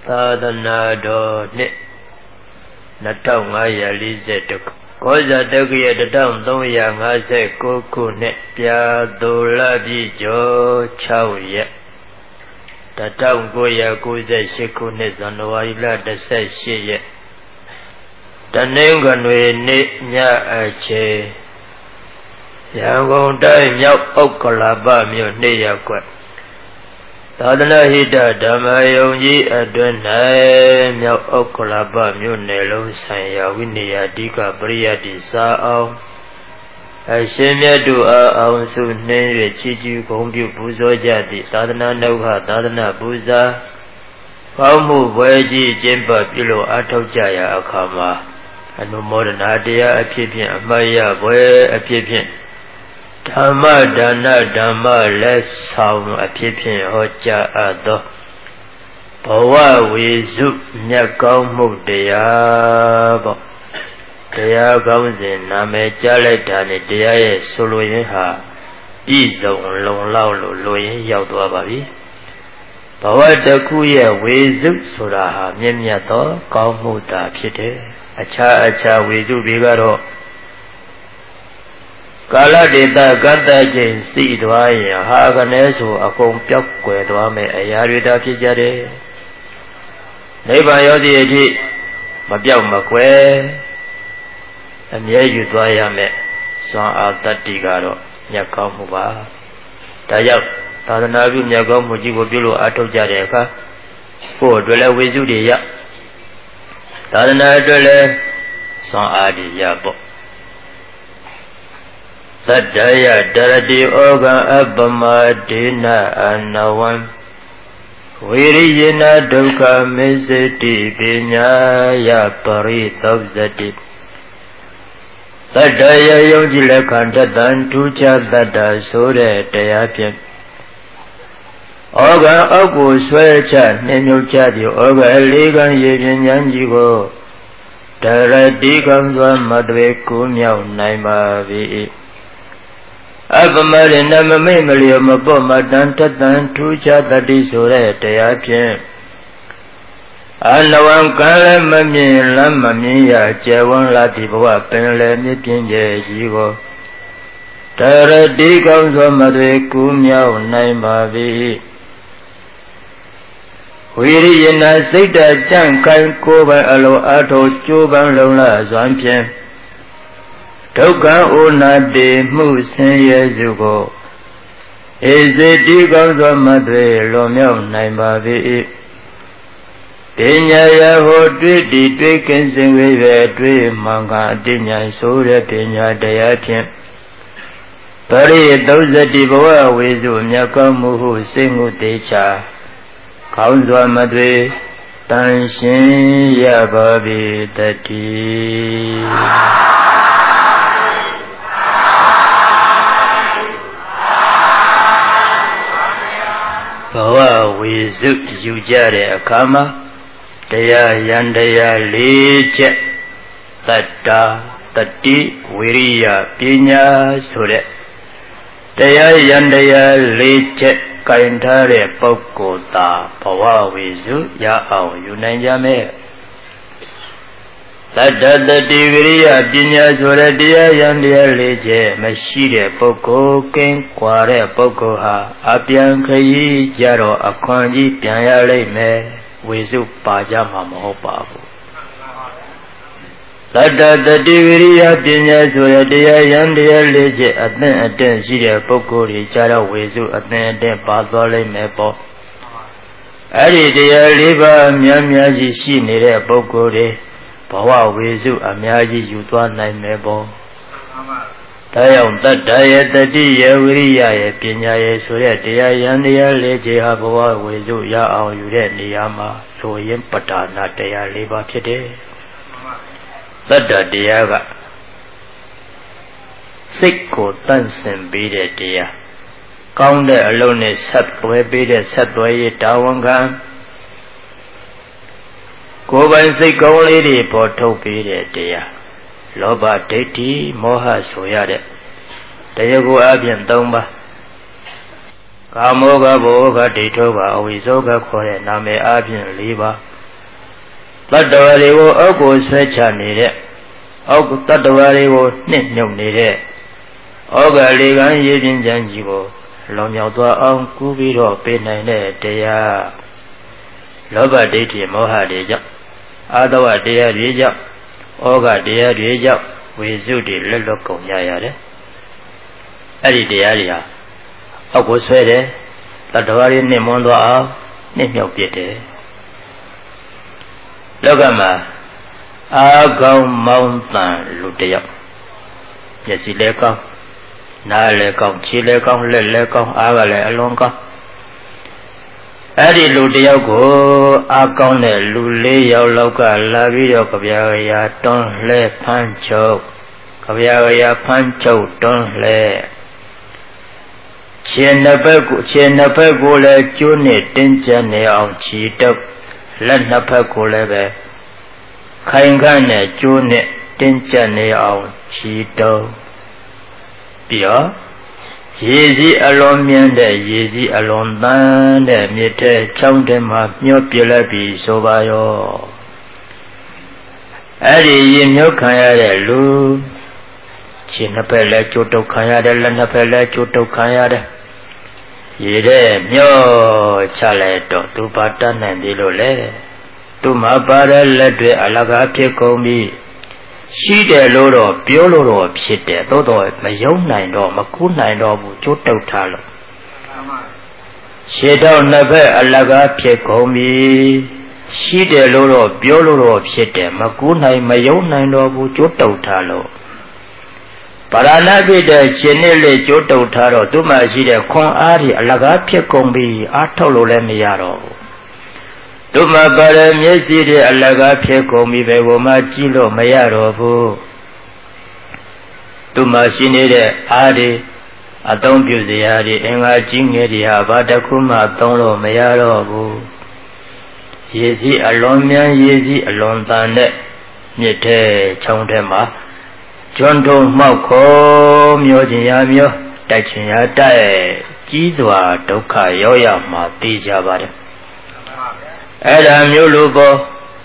သာသနာတော်နှစ်2540ကောဇာတက္ကရာ1359ခုနှစ်ပြာသိုလပြည့်ကျော်6ရက်1998ခုနှစ်ဇန်နဝါရီလ18ရက်တနင်္ဂနွေနေ့ညအချိန်ရန်ကုန်တိုင်းမြောက်ဥက္ကလာပမြို့နေရပ်ကွက်သာသနာဟိတဓမ္မယုံကြီးအတွင်၌မြောက်ဥက္ကလာပမြို့နယ်လုံးဆိုင်ရာဝိနည်းအဓိကပရိယတ္တိစာအောင်အရှင်မြတ်တို့အောင်စုနှင်း၍ချီးကျူးဂုဏ်ပြုပူဇော်ကြသည့်သာသနာနုခသာသနာပူဇာကောင်းမှုပွဲကြီးကျင်းပပြုလို့အားထုတ်ကြရာအခါမှာအနုမောဒနာတရားအဖြစ်ဖြင့်အမှတ်ရပွဲအဖြစ်ဖြင့်ဓမ္မဒါနဓမ္မလက်ဆောင်အဖြစ်ဖြင့်ဟောကြားအပ်သောဘဝဝေစုမြတ်ကောင်းမှုတရားပေါ့တရားကောင်းစဉ်နာမည်ကြားလိုက်တာနဲ့တရားရဲ့ဆိုလိုရင်းဟာပြည့်စုံလုံလောက်လို့လိုရင်းရောက်သွားပါပြီဘဝတစ်ခုရဲ့ဝေစုဆိုတာဟာမြင့်မြတ်သောကောင်းမှုတာဖြစ်တယ်အခြားဝေစုတွေကတော့ကာလဒေသကတ္တချိန်စီသွားရင်ဟာကနေဆိုအကုန်ပြောက်ကွယ်သွားမယ်အရာတွေတာဖြစ်ကြတယ်နိဗ္ဗာန်ရောက်သည့်အထိမပြောက်မကွယ်အမြဲယူသွားရမယ်စွမ်းအားတတ္တိကတော့မြတ်ကောင်းမှုပါဒါကြောင့်သာသနာ့ပြုမြတ်ကောင်းမှုကြီးကိုပြုလို့အားထုတ်ကြတဲ့အခါကိုယ်အတွက်လည်းဝေစုတွေရသာသနာအတွက်လည်းစွမ်းအားတွေရပေါ့သတ္တယတရတိဩဃံအပမဒေနအနဝံဝိရိယေနဒုက္ခမေစတိပညာယပရိသောဇတိသတ္တယယုံကြည်လက်ခံတတံထူးခြားတတ္တဆိုတဲ့တရားဖြင့်ဩဃံအောက်ကိုဆွဲချနှင်းမြုပ်ချသည်ဩဃလေးကံရေပြင်းဉာဏ်ကြီးကိုတရတိကံစွာမတွေကူးမြောက်နိုင်ပါ၏အပမရိနမမိတ်မလျောမပေါ့မတန်တတန်ထူးခြားတတိဆိုတဲ့တရားဖြင့်အနဝံကံလည်းမမြင်လမ်းမမြင်ရကျေဝန်းလာသည်ဘဝပင်လည်းမြင့်ပြင်းကျယ်ကြီးကိုတရတိကောင်းစွာမတွေကူးမြောက်နိုင်ပါ၏ဝိရိယနာစိတ်တကြံ့ခိုင်ကိုယ်ပိုင်အလိုအားထုတ်ကြိုးပမ်းလုံလစွမ်းဖြင့်ဒုက္ခဩနာတိမှုဆင်းရဲစုကိုဧစေတိကောင်းစွာမတွေလွန်မြောက်နိုင်ပါ၏ပညာယဟောတွေ့တည်တွေ့ကင်းစင်၍တွေ့မှန်ကအတိညာဆိုတဲ့ပညာတရားဖြင့်ပရိသုဇတိဘဝဝေစုမြတ်ကောင်းမှုဟုစိတ်မှုတေချာကောင်းစွာမတွေတန်ရှင်းရပါ၏တတိဘဝဝေစုယူကြတဲ့အခါမှာတရားယန္တရား၄ချက်တတ္တာတတိဝိရိယပညာဆိုတဲ့တရားယန္တရား၄ချက်ကိုင်ထားတဲ့ပုဂ္ဂိုလ်သာဘဝဝေစုရအောင်ယူနိုင်ကြမယ်တတ္တတတိဝိရိယပညာဆိုတဲ့တရားယန္တရား၄ချက်မရှိတဲ့ပုဂ္ဂိုလ်ကင်းကွာတဲ့ပုဂ္ဂိုလ်ဟာအပြန်ခရီးကြတော့အခွန်ကြီးပြန်ရလိမ့်မယ်ဝေစုပါကြမှာမဟုတ်ပါဘူးတတ္တတတိဝိရိယပညာဆိုတဲ့တရားယန္တရား၄ချက်အသင့်အတင့်ရှိတဲ့ပုဂ္ဂိုလ်တွေကြတော့ဝေစုအသင့်အတင့်ပါသွားလိမ့်မယ်ပေါ့အဲ့ဒီတရား၄ပါးများများကြီးရှိနေတဲ့ပုဂ္ဂိုလ်တွေဘဝဝေစုအများကြီးယူသွားနိုင်မယ်ပေါ့ဒါကြောင့်တတ္တရဲ့တတိရဲ့ဝိရိယရဲ့ပညာရဲ့ဆိုတဲ့တရားယန္တရား၄ချက်ဟာဘဝဝေစုရအောင်ယူတဲ့နေရာမှာလိုရင်းပဋ္ဌာနာတရား၄ပါးဖြစ်တယ်တတ္တတရားကစိတ်ကိုတန့်စင်ပေးတဲ့တရားကောင်းတဲ့အလုံးနဲ့ဆက်သွဲပေးတဲ့ဆက်သွဲရေးတာဝန်ခံကိုယ်ပိုင်စိတ်ကောင်းလေးတွေပေါ်ထုတ်ပေးတဲ့တရားလောဘဒိဋ္ဌိမောဟဆိုရတဲ့တရားကိုအပြင်၃ပါးကာမောကဘောကဒိဋ္ဌောကအဝိဇောကခေါ်တဲ့နာမည်အပြင်၄ပါးတတ္တဝါတွေကိုအောက်ကိုဆွဲချနေတဲ့အောက်တတ္တဝါတွေကိုနှိမ့်မြုပ်နေတဲ့ဩဃလေးကံရေပြင်းချမ်းကြီးကိုလောင်မြောက်သွားအောင်ကူးပြီးတော့ပေးနိုင်တဲ့တရားလောဘဒိဋ္ဌိမောဟတွေကြောင့်အာသဝတရားတွေကြောင့်ဩဃတရားတွေကြောင့်ဝိစုတွေလွတ်ကုန်ကြရတယ်အဲ့ဒီတရားတွေဟာအောက်ကိုဆွဲတယ်တတ္တဝါတွေနှိမ့်မွန်းသွားအောင်နှိမ့်မြုပ်ပြတယ်လောကမှာအာကောင်းမောင်းတန်လူတယောက်မျက်စိလည်းကောင်းနားလည်းကောင်းခြေလည်းကောင်းလက်လည်းကောင်းအားကလည်းအလွန်ကောင်းအဲ့ဒီလူတယောက်ကိုအားကောင်းတဲ့လူ၄ယောက်လောက်ကလာပြီးတော့ကြပြရာတွန်းလှဲဖမ်းချုပ်ကြပြရာဖမ်းချုပ်တွန်းလှဲခြေနှစ်ဖက်ကိုလည်းကျိုးနဲ့တင်းကျပ်နေအောင်ခြေတုပ်လက်နှစ်ဖက်ကိုလည်းပဲခိုင်ခန့်နဲ့ကျိုးနဲ့တင်းကျပ်နေအောင်ခြေတုပ်ပြီးတော့ရေစီးအလွန်မြင့်တဲ့ရေစီးအလွန်တန်းတဲ့မြစ်ထဲချောင်းထဲမှာမျောပြလိုက်ပြီးဆိုပါရောအဲ့ဒီရေမြုပ်ခံရတဲ့လူခြေနှစ်ဖက်လည်းကျိုးတုပ်ခံရတယ်လက်နှစ်ဖက်လည်းကျိုးတုပ်ခံရတယ်ရေထဲမျောချလိုက်တော့သူပါတတ်နိုင်ပြီလို့လေသူမှာပါတဲ့လက်တွေအလကားဖြစ်ကုန်ပြီရှိတယ်လို့တော့ပြောလို့တော့ဖြစ်တယ်သို့တော့မယုံနိုင်တော့မကူးနိုင်တော့ဘူးကျိုးတုပ်ထားလို့ရှေ့တော့နှစ်ဖက်အလကားဖြစ်ကုန်ပြီရှိတယ်လို့တော့ပြောလို့တော့ဖြစ်တယ်မကူးနိုင်မယုံနိုင်တော့ဘူးကျိုးတုပ်ထားလို့ပါရဏဖြစ်တဲ့ရှင်နှစ်လေးကျိုးတုပ်ထားတော့သူ့မှာရှိတဲ့ခွန်အားတွေအလကားဖြစ်ကုန်ပြီအားထုတ်လို့လည်းမရတော့ဘူးသူမပါရမျက်စိတွေအလကားဖြစ်ကုန်ပြီပဲကိုမှကြည့်လို့မရတော့ဘူးသူမရှိနေတဲ့အားတွေအသုံးပြုစရာတွေအင်္ဂါကြီးငယ်တွေဟာဘာတစ်ခုမှသုံးလို့မရတော့ဘူးရေစီးအလွန်မြန်ရေစီးအလွန်တန်တဲ့မြစ်ထဲချောင်းထဲမှာကျွန်းတုံမှောက်ခေါ်မျောခြင်းရမျောတိုက်ခြင်းရတိုက်ကြီးစွာဒုက္ခရောက်ရမှာသိကြပါတယ်အဲ့ဒါမျိုးလူပေါ်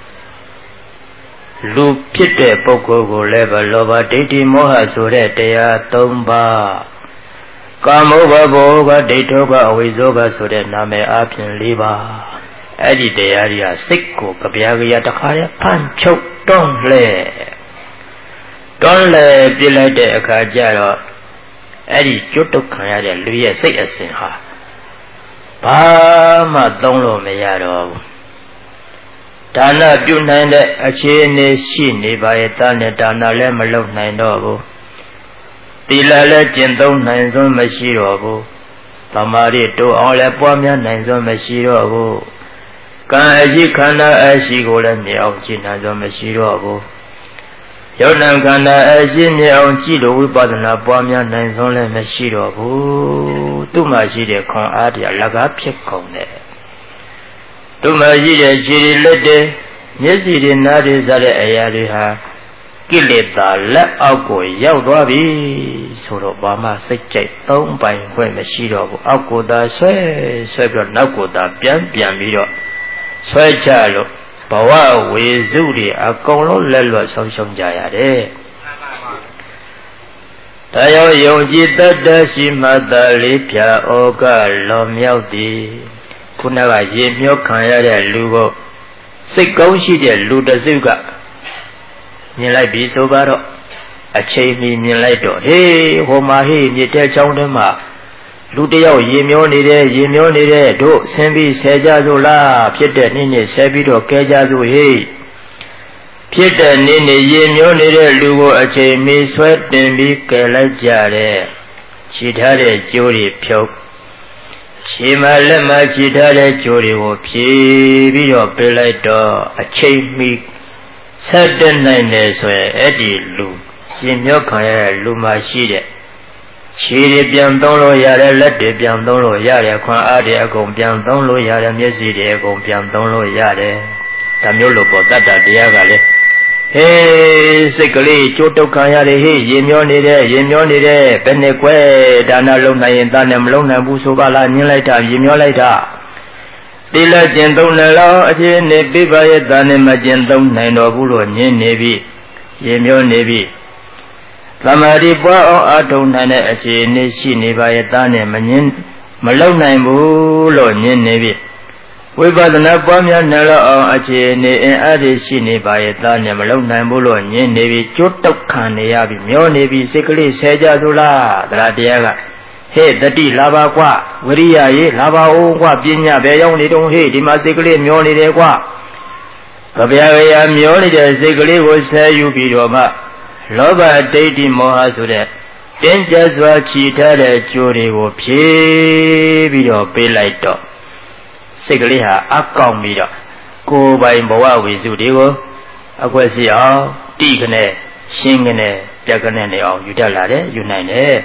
လူဖြစ်တဲ့ပုဂ္ဂိုလ်ကိုလည်းပဲလောဘဒိဋ္ဌိမောဟဆိုတဲ့တရား၃ပါးကာမုဘဘောကဒိဋ္ဌောကအဝိဇ္ဇောကဆိုတဲ့နာမည်အပြင်၄ပါးအဲ့ဒီတရားတွေကစိတ်ကိုကြပြကြရတခါရဖန်ချုပ်တွန်းလှဲပြစ်လိုက်တဲ့အခါကျတော့အဲ့ဒီကျွတ်တုတ်ခံရတဲ့လူရဲ့စိတ်အစဉ်ဟာဘာမှသုံးလို့မရတော့ဘူးဒါနပြုနိုင်တဲ့အခြေအနေရှိနေပါရဲ့တာနဲ့ဒါနလည်းမလုပ်နိုင်တော့ဘူးသီလလည်းကျင့်သုံးနိုင်စွမ်းမရှိတော့ဘူးသမာဓိတိုးအောင်လည်းပွားများနိုင်စွမ်းမရှိတော့ဘူးကံအရှိခန္ဓာအရှိကိုလည်းမြင်အောင်ကြည့်နိုင်စွမ်းမရှိတော့ဘူးယုတ်နံခန္ဓာအရှိမြင်အောင်ကြည့်လို့ဝိပဿနာပွားများနိုင်စွမ်းလည်းမရှိတော့ဘူးသူ့မှာရှိတဲ့ခွန်အားတွေအလကားဖြစ်ကုန်တယ်သူ့မှာရှိတဲ့ခြေတွေလက်တွေမျက်စိတွေနားတွေစတဲ့အရာတွေဟာကိလေသာလက်အောက်ကိုရောက်သွားပြီဆိုတော့ဘာမှစိတ်ကြိုက်သုံးပိုင်ခွင့်မရှိတော့ဘူးအောက်ကိုသာဆွဲပြီးတော့နောက်ကိုသာပြန်ပြီးတော့ဆွဲချလို့ဘဝဝေစုတွေအကုန်လုံးလက်လွတ်ဆုံးရှုံးကြရတယ်။ဒါရောယုံကြည်တတ်တဲ့ရှိမှတ်သားလေးဖြာဩကလောင်မြောက်သည်ခုနကရေမျောခံရတဲ့လူကိုစိတ်ကောင်းရှိတဲ့လူတစ်စုကမြင်လိုက်ပြီဆိုတော့အချိန်မီမြင်လိုက်တော့ဟေးဟိုမှာဟေးမြစ်တဲ့ချောင်းထဲမှာလူတယောက်ရေမျောနေတယ်တို့ဆင်းပြီးဆဲကြစို့လားဖြစ်တဲ့နည်းနဲ့ဆဲပြီးတော့ကဲကြစို့ဟေးဖြစ်တဲ့နည်းနဲ့ရေမျောနေတဲ့လူကိုအချိန်မီဆွဲတင်ပြီးကဲလိုက်ကြတယ်ခြေထားတဲ့ကြိုးတွေဖြုတ်ခြေမှာလက်မှာခြေထားတဲ့ကြိုးတွေကိုဖြည်ပြီးတော့ပေးလိုက်တော့အချိန်မီဆက်တဲ့နိုင်တယ်ဆိုရင်အဲ့ဒီလူရှင်မြောက်ခံရတဲ့လူမှာရှိတဲ့ခြေတွေပြန်သုံးလို့ရတယ်လက်တွေပြန်သုံးလို့ရတယ်ခွန်အားတွေအကုန်ပြန်သုံးလို့ရတယ်မျက်စိတွေအကုန်ပြန်သုံးလို့ရတယ်ဒါမျိုးလို့ပေါ်တတ်တာတရားကလည်းဟေးစိတ်ကလေးကြိုးတုတ်ခံရတယ်ဟေးရေမျောနေတယ်ဘယ်နဲ့ကွဲဒါနလုံးနိုင်ရင်သားနဲ့မလုံးနိုင်ဘူးဆိုပါလားညင်းလိုက်တာရေမျောလိုက်တာတိလကျင့်သုံးလည်းလောအခြေအနေပြပါရဲ့တာနဲ့မကျင့်သုံးနိုင်တော်ဘူးလို့ညင်းနေပြီရေမျိုးနေပြီသမာဓိပွားအောင်အထုံနိုင်တဲ့အခြေအနေရှိနေပါရဲ့တာနဲ့မလုံနိုင်ဘူးလို့ညင်းနေပြီဝိပဿနာပွားများနေတော့အောင်အခြေအနေအင်အားတွေရှိနေပါရဲ့တာနဲ့မလုံနိုင်ဘူးလို့ညင်းနေပြီကျွတ်တောက်ခံနေရပြီမျောနေပြီစိတ်ကလေးဆဲကြဆိုလားတရားတရားကဟဲ့တတိလာပါကွာဝရိယရေလာပါဦးကွာပညာပဲရောက်နေတော့ဟဲ့ဒီမှာစိတ်ကလေးမျောနေတယ်ကွာကဗျာကမျောနေတဲ့စိတ်ကလေးကိုဆဲယူပြီးတော့မှလောဘဒိဋ္ဌိမောဟဆိုတဲ့တင်းကျပ်စွာခြိထားတဲ့ကြိုးတွေကိုဖြည်းပြီးတော့ပေးလိုက်တော့စိတ်ကလေးဟာအကောင်းပြီးတော့ကိုယ်ပိုင်ဘဝဝိစုတွေကိုအကွက်စီအောင်တိခနဲ့ရှင်းခနဲ့ပြက်ခနဲ့နေအောင်ယူတတ်လာတယ်ယူနိုင်တယ်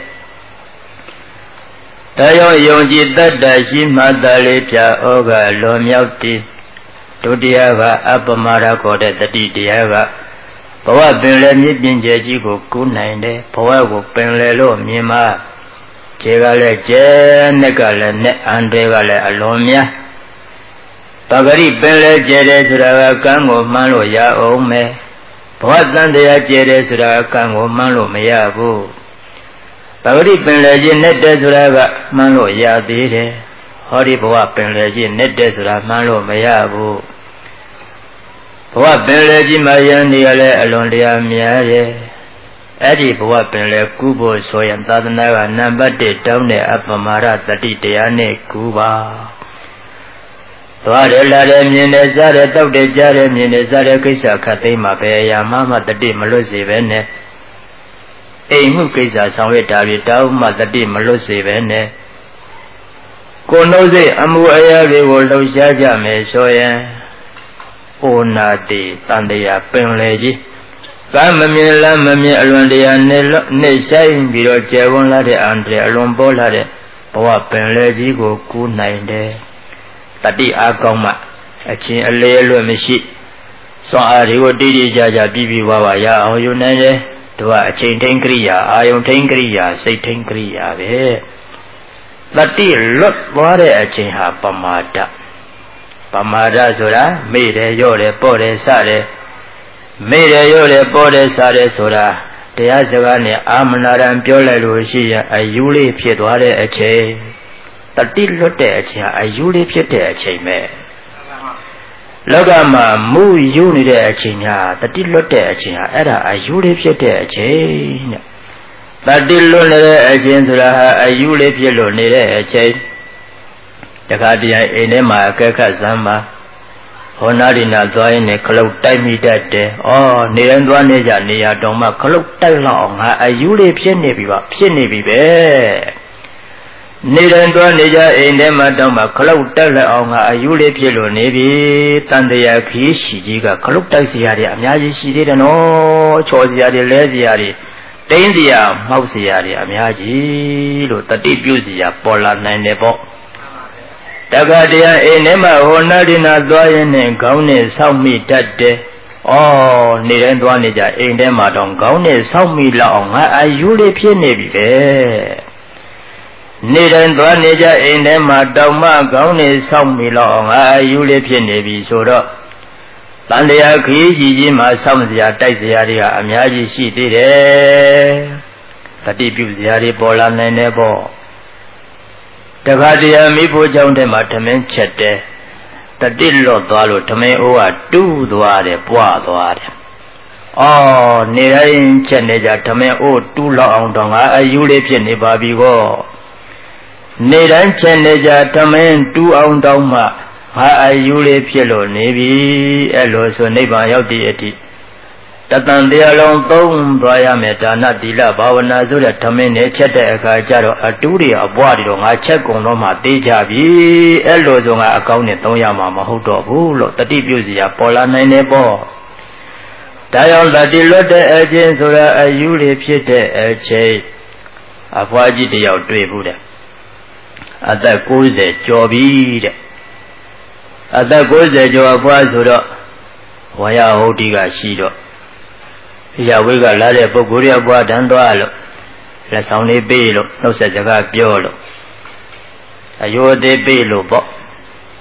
ဒါကြောင့်ယုံကြည်တတ်တာရှိမှသာလေဖြာဩဃလွန်မြောက်တည်ဒုတိယကအပမရခေါ်တဲ့တတိတရားကဘဝပင်လယ်မြင့်ပြင်ကျဲကြီးကိုကူးနိုင်တယ်ဘဝကိုပင်လယ်လို့မြင်မှခြေကလည်းကျဲနဲ့ကလည်းနဲ့အန်တွေကလည်းအလွန်များပဂရိပင်လယ်ကျဲတယ်ဆိုတာကကံကိုမှန်းလို့ရအောင်မယ်ဘဝတန်တရားကျဲတယ်ဆိုတာကကံကိုမှန်းလို့မရဘူးပဂရိပင်လယ်ကြီးနဲ့တဲ့ဆိုတာကမှန်းလို့ရသေးတယ်ဟောဒီဘဝပင်လယ်ကြီးနဲ့တဲ့ဆိုတာမှန်းလို့မရဘူးဘဝပင်လယ်ကြီးမှာယန္တရားလည်းအလွန်တရာများတယ်အဲ့ဒီဘဝပင်လယ်ကူးဖို့ဆိုရင်သာသနာကနံပါတ်1တောင်းတဲ့အပမရတတိတရားနဲ့ကူးပါသွားတယ်လာတယ်မြင်တယ်စားတယ်တောက်တယ်ကြားတယ်မြင်တယ်စားတယ်ကိစ္စခတ်သိမ်းမှာပဲအရာမှတတိမလွတ်စေပဲနဲ့အိမ်မှုကိစ္စဆောင်ရွက်တာတွေတောင်းမှတတိမလွတ်စေပဲနဲ့ကိုယ်နှုတ်စိတ်အမှုအရာတွေကိုလှုပ်ရှားကြမယ်ဆိုရင်ဩနာတိတန်တရားပင်လေကြီးကံမမြင်လားမမြင်အလွန်တရားနဲ့ဆိုင်ပြီးတော့ကျေဝန်းလာတဲ့အန္တရာယ်အလွန်ပေါ်လာတဲ့ဘဝပင်လေကြီးကိုကူးနိုင်တယ်တတိအားကောင်းမှအချင်းအလေအလွတ်မရှိစွမ်းအားတွေကိုတိတိကျကျပြီးဝါရအောင်ယူနိုင်တယ်သူကအချိန်ထိန်ကရိယာအာယုန်ထိန်ကရိယာစိတ်ထိန်ကရိယာပဲတတိလွတ်သွားတဲ့အချိန်ဟာပမာဒပမာဒဆိုတာမေ့တယ်ရော့တယ်ပေါ့တယ်စတယ်မေ့တယ်ရော့တယ်ပေါ့တယ်စတယ်ဆိုတာတရားစကားနဲ့အာမနာရံပြောလိုက်လို့ရှိရင်အယူလေးဖြစ်သွားတဲ့အချိန်တတိလွတ်တဲ့အချိန်အယူလေးဖြစ်တဲ့အချိန်ပဲလောကမှာမူယူနေတဲ့အချိန်ညာတတိလွတ်တဲ့အချိန်ဟာအဲ့ဒါအယူလေးဖြစ်တဲ့အချိန်တဲ့တတိလွတ်နေတဲ့အချိန်ဆိုတာဟာအယူလေးဖြစ်လို့နေတဲ့အချိန်တခါတည်းအိမ်ထဲမှာအကဲခတ်စမ်းပါဟောနာရိနာသွားရင်လည်းခလုတ်တိုက်မိတတ်တယ်။အော်နေတိုင်းသွားနေကြနေရတော့မှခလုတ်တိုက်လောက်အောင်ငါအယူလေးဖြစ်နေပြီပါဖြစ်နေပြီပဲ။နေတိုင်းသွားနေကြအိမ်ထဲမှာတော့မှခလုတ်တိုက်လောက်အောင်ငါအယူလေးဖြစ်လို့နေပြီ။တန်တရားခီးရှိကြီးကခလုတ်တိုက်စရာတွေအများကြီးရှိသေးတယ်နော်။ချော်စရာတွေလဲစရာတွေတိမ့်စရာမှောက်စရာတွေအများကြီးလို့တတိပြုစရာပေါ်လာနိုင်တယ်ပေါ့။တခါတည်းအိမ်ထဲမှာဟောနာရိနာသွားရင်နဲ့ခေါင်းနဲ့ဆောက်မိတတ်တယ်။အော်နေတိုင်းသွားနေကြအိမ်ထဲမှာတော့ခေါင်းနဲ့ဆောက်မိလောက်အောင်ငါအာယူလေးဖြစ်နေပြီပဲ။နေတိုင်းသွားနေကြအိမ်ထဲမှာတောင်မှခေါင်းနဲ့ဆောက်မိလောက်အောင်ငါအာယူလေးဖြစ်နေပြီဆိုတော့တန်တရားခရီးကြီးမှာဆောက်စရာတိုက်စရာတွေကအများကြီးရှိသေးတယ်။တတိပြုစရာတွေပေါ်လာနိုင်တယ်ပေါ့။တခါတည်းမိဖို့ကြောင့်တည်းမှာဓမင်းချက်တယ်တတိလွတ်သွားလို့ဓမင်းအိုးကတူးသွားတယ်ပွားသွားတယ်အော်နေတိုင်းချက်နေကြဓမင်းအိုးတူးလောက်အောင်တော့ငါအယူလေးဖြစ်နေပါပြီကောနေတိုင်းချက်နေကြဓမင်းတူးအောင်တော့မှငါအယူလေးဖြစ်လို့နေပြီအဲ့လိုဆိုနိဗ္ဗာန်ရောက်သည့်အထိတတန်တရားလုံးသုံးသွားရမယ်ဒါနသီလဘာဝနာဆိုတဲ့ဓမင်းနဲ့ချက်တဲ့အခါကျတော့အတူတွေအပွားတွေတော့ငါချက်ကုန်တော့မှသိကြပြီအဲ့လိုဆိုငါအကောင်းနဲ့သုံးရမှာမဟုတ်တော့ဘူးလို့တတိပြုစရာပေါ်လာနိုင်တယ်ပေါ့ဒါကြောင့်တတိလွတ်တဲ့အချင်းဆိုတာအယူတွေဖြစ်တဲ့အချိန်အဖွားကြီးတယောက်တွေ့ဘူးတဲ့အသက်90ကျော်ပြီတဲ့အသက်90ကျော်အဖွားဆိုတော့ဝါယဟုတ်တိကရှိတော့ရဝိကလာတဲ့ပုဂ္ဂိုလ်ရဘွားတန်းသွားလို့လက်ဆောင်လေးပေးလို့နှုတ်ဆက်စကားပြောလို့အယောသေးပေးလို့ပေါ့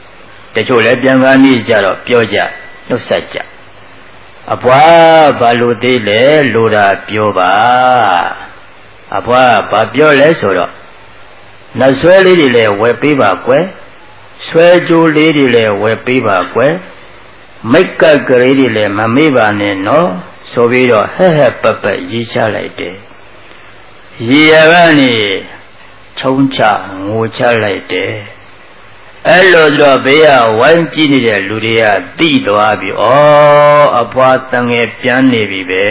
တချို့လည်းပြန်ကားနေကြတော့ပြောကြနှုတ်ဆက်ကြအဘွားဘာလို့သေးလဲလို့တာပြောပါအဘွားဘာပြောလဲဆိုတော့နှဆွဲလေးတွေလည်းဝယ်ပေးပါကွယ်ဆွဲကြိုးလေးတွေလည်းဝယ်ပေးပါကွယ်မိတ်ကပ်ကလေးတွေလည်းမမေ့ပါနဲ့နော်ဆိုပြီးတော့ဟဲ့ဟဲ့ပတ်ပတ်ရေးချလိုက်တယ်ရေရကနေချုံချငိုချလိုက်တယ်အဲ့လိုတော့ဘေးကဝိုင်းကြည့်နေတဲ့လူတွေကသိသွားပြီဩအဘွားတန်ငယ်ပြန်နေပြီပဲ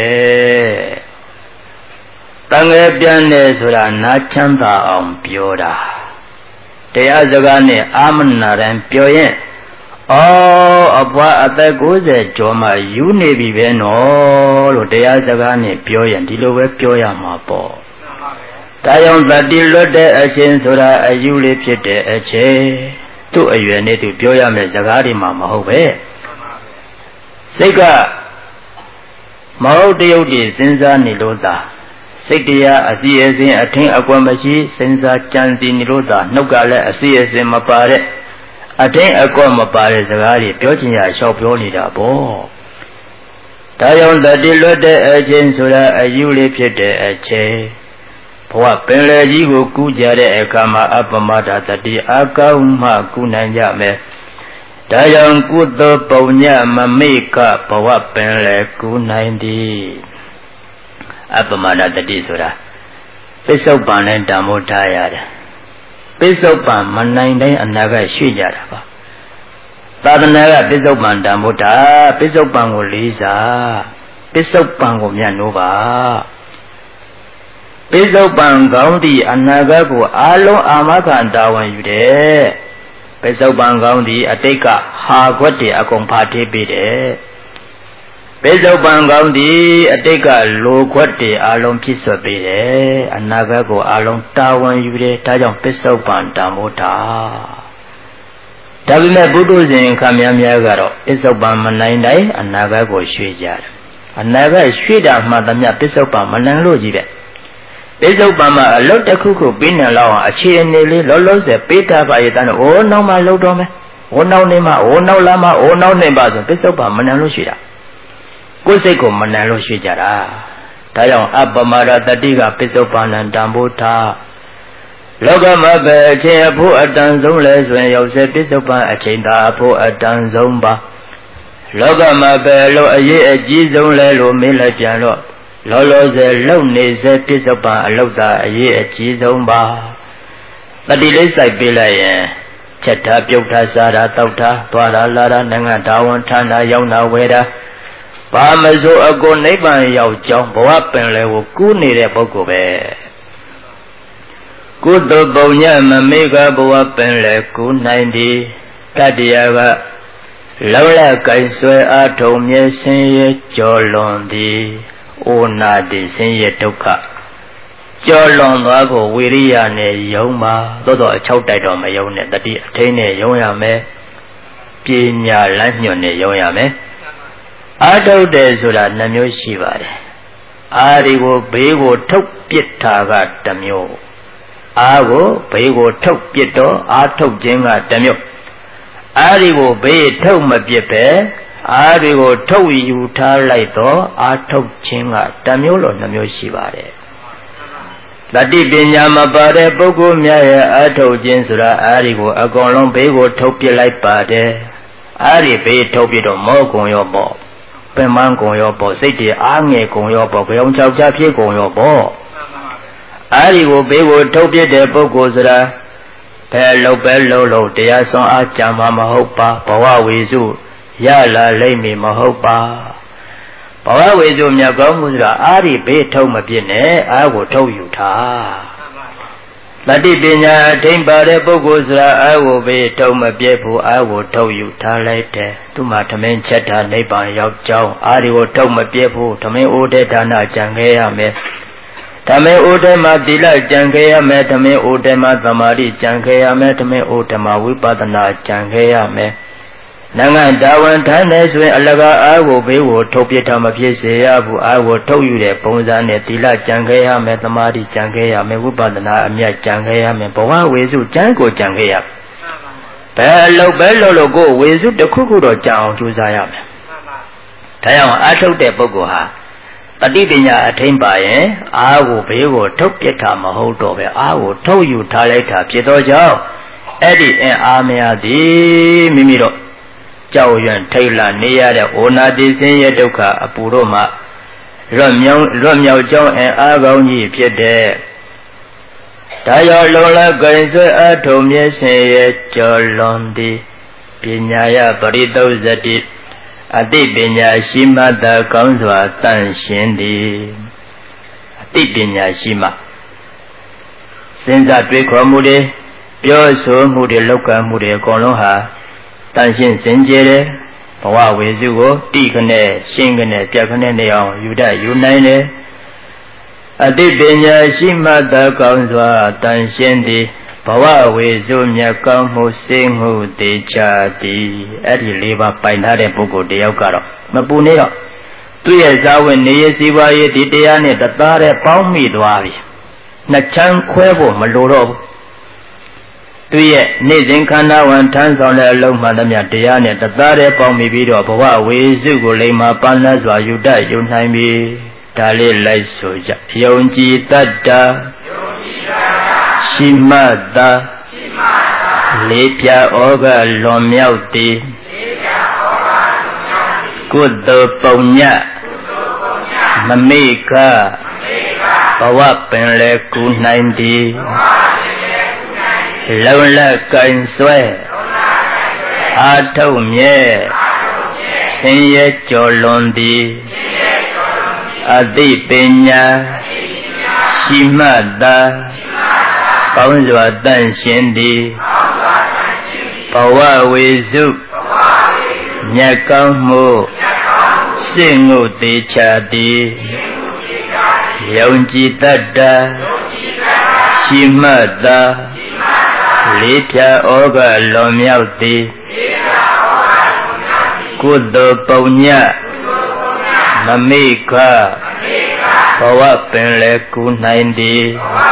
တန်ငယ်ပြန်နေဆိုတာနားချမ်းသာအောင်ပြောတာတရားစကားနဲ့အာမနာရန်ပြောရင်အဘွားအသက်90ကျော်မှယူနေပြီပဲနော်လို့တရားစကားနဲ့ပြောရင်ဒီလိုပဲပြောရမှာပေါ့ဒါကြောင့်တတိလွတ်တဲ့အချင်းဆိုတာအယူလေးဖြစ်တဲ့အချင်းသူ့အရွယ်နဲ့သူပြောရမယ့်စကားတွေမှမဟုတ်ပဲစိတ်ကမဟုတ်တရုပ်တွေစဉ်းစားနေလို့သာစိတ်တရားအစီအစဉ်အထင်အကွက်မရှိစဉ်းစားကြံစည်နေလို့သာနှုတ်ကလည်းအစီအစဉ်မပါတဲ့အထင်အကွက်မပါတဲ့စကားတွေပြောချင်ရလျှောက်ပြောနေတာပေါ့ဒါကြောင့်တတိလွတ်တဲ့အချင်းဆိုတာအယူလေးဖြစ်တဲ့အချင်းဘဝပင်လယ်ကြီးကိုကူးကြတဲ့အခါမှာအပမဒတတိအကောင်းမှကူးနိုင်ကြမယ်ဒါကြောင့်ကုသိုလ်ပုံညမမေ့ကဘဝပင်လယ်ကူးနိုင်သည်အပမဒတတိဆိုတာပစ္စုပန်နဲ့တန်ဖိုးထားရတယ်ပစ္စုပန်မနိုင်တိုင်းအနာဂတ်ရွှေ့ကြတာပါသာသနာကပစ္စုပန်တန်ဖိုးထားပစ္စုပန်ကိုလေးစားပစ္စုပန်ကိုမြတ်နိုးပါပစ္စုပန်ကောင်းသည့်အနာဂတ်ကိုအာလုံးအာမခံတာဝန်ယူတယ်ပစ္စုပန်ကောင်းသည့်အတိတ်ကဟာခွက်တွေအကုန်ဖာထေးပေးတယ်ပစ္စုပန်ကောင်းသည့်အတိတ်ကလိုခွက်တွေအလုံးဖြစ်ဆွပေးတယ်အနာဂတ်ကိုအလုံးတာဝန်ယူတယ်ဒါကြောင့်ပစ္စုပန်တန်ဖိုးထားဒါပေမဲ့ဘုဒ္ဓဇင်ခများများကတော့ပစ္စုပန်မနိုင်တိုင်းအနာဂတ်ကိုရွှေ့ကြတယ်အနာဂတ်ရွှေ့တာမှသမျှပစ္စုပန်မနိုင်လို့ကြီးတဲ့ပစ္စုပန်မှာအလုတ်တစ်ခုခုပြီးနေလောက်အောင်အခြေအနေလေးလောလောဆယ်ပေးတာပါရဲ့တန်းတော့နောက်မှလှုပ်တော့မယ်နောက်နေမှနောက်လာမှနောက်နေပါဆိုပစ္စုပန်မနိုင်လို့ရှိတာကိုယ်စိတ်ကိုမနိုင်လို့ရှိကြတာဒါကြောင့်အပမဒတတိကပစ္စုပန်တန်ဖိုးထားလောကမှာပဲအချိန်အဖို့အတန်ဆုံးလဲဆိုရင်ရောက်စေပစ္စုပန်အချိန်သာအဖို့အတန်ဆုံးပါလောကမှာပဲလို့အရေးအကြီးဆုံးလဲလို့မေးလိုက်ပြန်တော့လောလောဆယ်လုံနေစေပစ္စုပန်အလုတ်သာအရေးအကြီးဆုံးပါတတိလေးစိုက်ပေးလိုက်ရင်ချက်ထားပြုတ်ထားစားတာတောက်ထားသွားတာလာတာနိုင်ငံဓာဝန်ဌာနရောက်တာဝဲတာဘာမစိုးအကုန်နိဗ္ဗာန်ရောက်ကြောင်းဘဝပင်လေကိုကူးနေတဲ့ပုဂ္ဂိုလ်ပဲကုသိုလ်ပုံညမမေကဘဝပင်လေကူးနိုင်သည်တတရားကလောလကိုင်ဆွဲအားထုံမြဲဆင်းရဲကြော်လွန်သည်ဩနာတိဆင်းရဲဒုက္ခကြော်လွန်သွားကိုဝိရိယနဲ့ယုံပါသို့တော့အချောက်တိုက်တော့မယုံနဲ့တတိအထိန်နဲ့ယုံရမယ်ပညာလမ်းညွှန်နဲ့ယုံရမယ်အာထုတ်တယ်ဆိုတာနှမျိုးရှိပါတယ်အာဒီကိုဘေးကိုထုတ်ပစ်တာကတစ်မျိုးအာကိုဘေးကိုထုတ်ပစ်တော့အာထုတ်ခြင်းကတစ်မျိုးအာဒီကိုဘေးထုတ်မပစ်ပဲအာဒီကိုထုတ်ယူထားလိုက်တော့အာထုတ်ခြင်းကတစ်မျိုးလို့နှမျိုးရှိပါတယ်တတိပညာမပါတဲ့ပုဂ္ဂိုလ်များရဲ့အာထုတ်ခြင်းဆိုတာအာဒီကိုအကုန်လုံးဘေးကိုထုတ်ပစ်လိုက်ပါတယ်အာဒီဘေးထုတ်ပစ်တော့မောကုံရောပေါ့ပင်မကုံရောပေါ့စိတ်တွေအားငယ်ကုံရောပေါ့ကြောင်ချောက်ချဖြစ်ကုံရောပေါ့အဲဒီကိုဘေးကိုထုတ်ပြတဲ့ပုဂ္ဂိုလ်ဆိုတာဘယ်လောက်ပဲလုံးတရားစွန်အားကြံမှာမဟုတ်ပါဘဝဝေစုရလာလိမ့်မည်မဟုတ်ပါဘဝဝေစုမြတ်ကောင်းမှုဆိုတာအားဒီဘေးထုတ်မပြစ်နဲ့အားကိုထုတ်ယူထားတတိပညာအထိန်ပါတဲ့ပုဂ္ဂိုလ်ဆိုတာအာကိုဘေးထုတ်မပြည့်ဘူးအာကိုထုတ်ယူထားလိုက်တယ်သူမှထမင်းချက်တာနိဗ္ဗာန်ရောက်ကြောင်းအာဒီကိုထုတ်မပြည့်ဘူးထမင်းအိုးတဲ့ဒါနကြံခဲ့ရမယ်ထမင်းအိုးတဲ့မှာသီလကြံခဲ့ရမယ်ထမင်းအိုးတဲ့မှာသမာဓိကြံခဲ့ရမယ်ထမင်းအိုးတဲ့မှာဝိပဿနာကြံခဲ့ရမယ်နိုင်ငံတာဝန်ထမ်းနေဆိုရင်အလကားအာကိုဘေးကိုထုတ်ပြတာမဖြစ်စေရဘူးအာကိုထုတ်ယူတဲ့ပုံစံနဲ့သီလကြံခဲ့ရမယ်သမာဓိကြံခဲ့ရမယ်ဝိပဿနာအမြတ်ကြံခဲ့ရမယ်ဘဝဝေစုကြံကိုကြံခဲ့ရဒါလို့ကိုဝေစုတစ်ခုခုတော့ကြအောင်ကြိုးစားရမယ်ဒါကြောင့်အာထုတ်တဲ့ပုဂ္ဂိုလ်ဟာတတိပညာအထိမ့်ပါရင်အားကိုဘေးကိုထုတ်ပြစ်တာမဟုတ်တော့ပဲအားကိုထုတ်ယူထားလိုက်တာဖြစ်တော့ကြောင့်အဲ့ဒီအင်အားများသည်မိမိတို့ကြောက်ရွံ့ထိတ်လန့်နေရတဲ့ဩနာတိစင်းရဲ့ဒုက္ခအပူတို့မှာရွတ်မြောက်ကြောင်းအင်အားကောင်းကြီးဖြစ်တဲ့ဒါကြောင့်လုံလကင်ဆွဲအထုံမျက်စင်ရဲ့ကျော်လွန်သည်ပညာယပရိသုဇတိအတိပညာရှိမှသာကောင်းစွာတန့်ရှင်းသည်အတိပညာရှိမှစဉ်းစားတွေးခေါ်မှုတွေပြောဆိုမှုတွေလောက်ကမှုတွေအကုန်လုံးဟာတန့်ရှင်းစင်ကြယ်တယ်ဘဝဝေစုကိုတိခနဲ့ရှင်းခနဲ့ပြတ်ခနဲ့နေအောင်ယူတတ်ယူနိုင်တယ်အတိပညာရှိမှသာကောင်းစွာတန့်ရှင်းသည်ဘဝဝေစုမြတ်ကောင်းမှုစိတ်မှုတေချာသည်အဲ့ဒီ၄ပါးပိုင်ထားတဲ့ပုဂ္ဂိုလ်တယောက်ကတော့မပူနေတော့သူ့ရဲ့ဇာဝနေရစီပါရေးဒီတရားနဲ့တသားတည်းပေါင်းမိသွားပြီနှစ်ချမ်းခွဲဖို့မလိုတော့ဘူးသူရဲ့နေ့စဉ်ခန္ဓာဝန်ထမ်းဆောင်တဲ့အလုံးမှန်သမျှတရားနဲ့တသားတည်းပေါင်းမိပြီးတော့ဘဝဝေစုကိုလိမ္မာပန်းလတ်စွာယူတတ်ယူနိုင်ပြီဒါလေးလိုက်ဆိုကြယုံကြည်တတ်တာရှိမှသာလေးပြဩဃလွန်မြောက်သည်ကုသိုလ်ပုံညမမေ့ခဘဝပင်လေကူနိုင်သည်လုံလကင်ဆွဲအာထုတ်မြဲဆင်းရဲကြော်လွန်သည်အသိပညာရှိမှသာကောင်းစွာတန့်ရှင်းသည်ဘဝဝေစုမြတ်ကောင်းမှုစိတ်ငုတ်သေးချသည်ယုံကြည်တတ်တာရှိမှသာလေးဖြာဩဃလွန်မြောက်သည်ကုသိုလ်ပုံညမမေ့ခဘဝပင်လေကူနိုင်သည်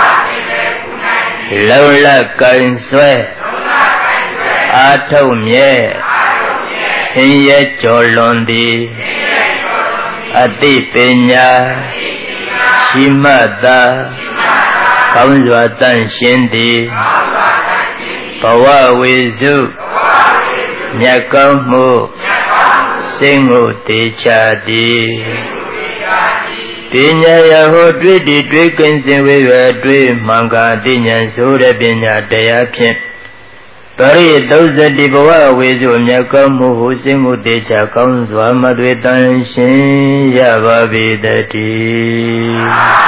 လုံလကင်ဆွဲအာထုတ်မြဲဆင်းရဲကြော်လွန်သည်အတိပညာရှိမှသာကောင်းစွာတန့်ရှင်းသည်ဘဝဝေစုမြတ်ကောင်းမှုစိတ်ငုတ်တေချာသည်ပညာယဟောတွေ့တည်တွေ့ကင်းစင်ဝေရတွေ့မှန်ကာသိဉာဏ်ဆိုတဲ့ပညာတရားဖြင့်ပရိသုဇတိဘဝဝေစုမြတ်ကောင်းမှုဟုစိတ်ငုတ်တေချာကောင်းစွာမသွေတန်ရှင်းရပါပေတည်း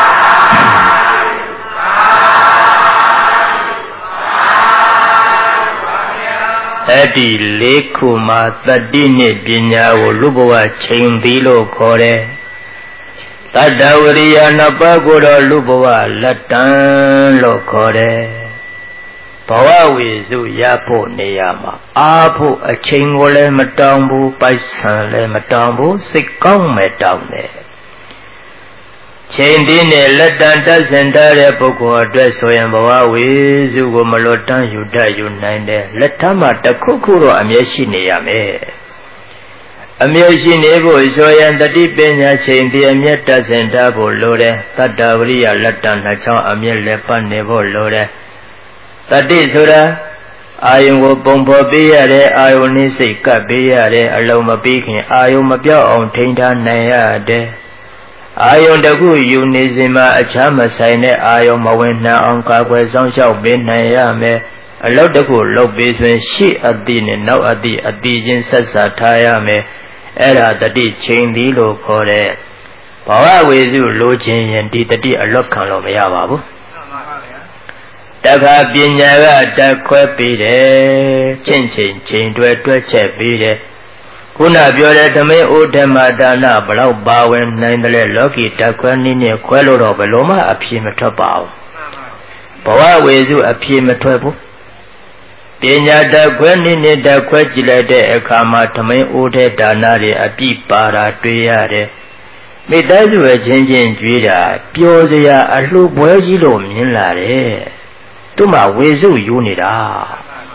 အဲ့ဒီလေးခုမှာတတိနဲ့ပညာကိုလူဘဝချိန်ပြီးလို့ခေါ်တယ်တတ္တဝရိယနှစ်ပါးကိုတော့လူဘဝလက်တန်းလို့ခေါ်တယ်ဘဝဝေစုရဖို့နေရာမှာအားဖို့အချိန်ကိုလည်းမတောင်းဘူးပိုက်ဆံလည်းမတောင်းဘူးစိတ်ကောင်းမဲ့တောင်းတယ်ချိန်တင်းနဲ့လက်တန်းတက်ဆင်ထားတဲ့ပုဂ္ဂိုလ်အတွက်ဆိုရင်ဘဝဝေစုကိုမလွတ်တမ်းယူတတ်ယူနိုင်တယ်လက်ထမှာတစ်ခုခုတော့အမြဲရှိနေရမယ်အမြဲရှိနေဖို့ဆိုရင်တတိပညာချိန်တည်းအမြဲတက်ဆင်ထားဖို့လိုတယ်တတ္တဝရိယလက်တန်းနှချောင်းအမြဲလက်ပတ်နေဖို့လိုတယ်တတိဆိုတာအာယုံကိုပုံဖော်ပေးရတယ်အာယုံနှိစိတ်ကပ်ပေးရတယ်အလုံးမပြီးခင်အာယုံမပြောက်အောင်ထိန်းထားနိုင်ရတယ်အာယုံတစ်ခုယူနေစဉ်မှာအခြားမဆိုင်တဲ့အာယုံမဝင်နှံအောင်ကာကွယ်ဆောင်ရှောက်ပေးနိုင်ရမယ်အလုပ်တစ်ခုလုပ်ပေးဆိုရင်ရှေ့အတိနဲ့နောက်အတိအတိချင်းဆက်စားထားရမယ်အဲ့ဒါတတိချိန်သည်လို့ခေါ်တဲ့ဘဝဝေစုလိုချင်ရင်ဒီတတိအလွတ်ခံလို့မရပါဘူးတခါပညာကတက်ခွဲပြီးတယ်ချင်းချိန်တွဲချက်ပြီးတယ်ခုနပြောတဲ့ဓမင်းဥဒ္ဓမဒါနဘလောက်ပါဝင်နိုင်တယ်လောကီတက်ခွဲနည်းနဲ့ခွဲလို့တော့ဘယ်လိုမှအပြေမထွက်ပါဘူးဘဝဝေစုအပြေမထွက်ဘူးပညာတက်ခွဲနည်းနဲ့တက်ခွဲကြည့်လိုက်တဲ့အခါမှာဓမင်းဥဒ္ဓဒါနတွေအပြည့်ပါတာတွေ့ရတယ်မိသားစုရဲ့ချင်းကြွေးတာပျော်စရာအလှပွဲကြီးလို့မြင်လာတယ်သူ့မှာဝေစုယူနေတာ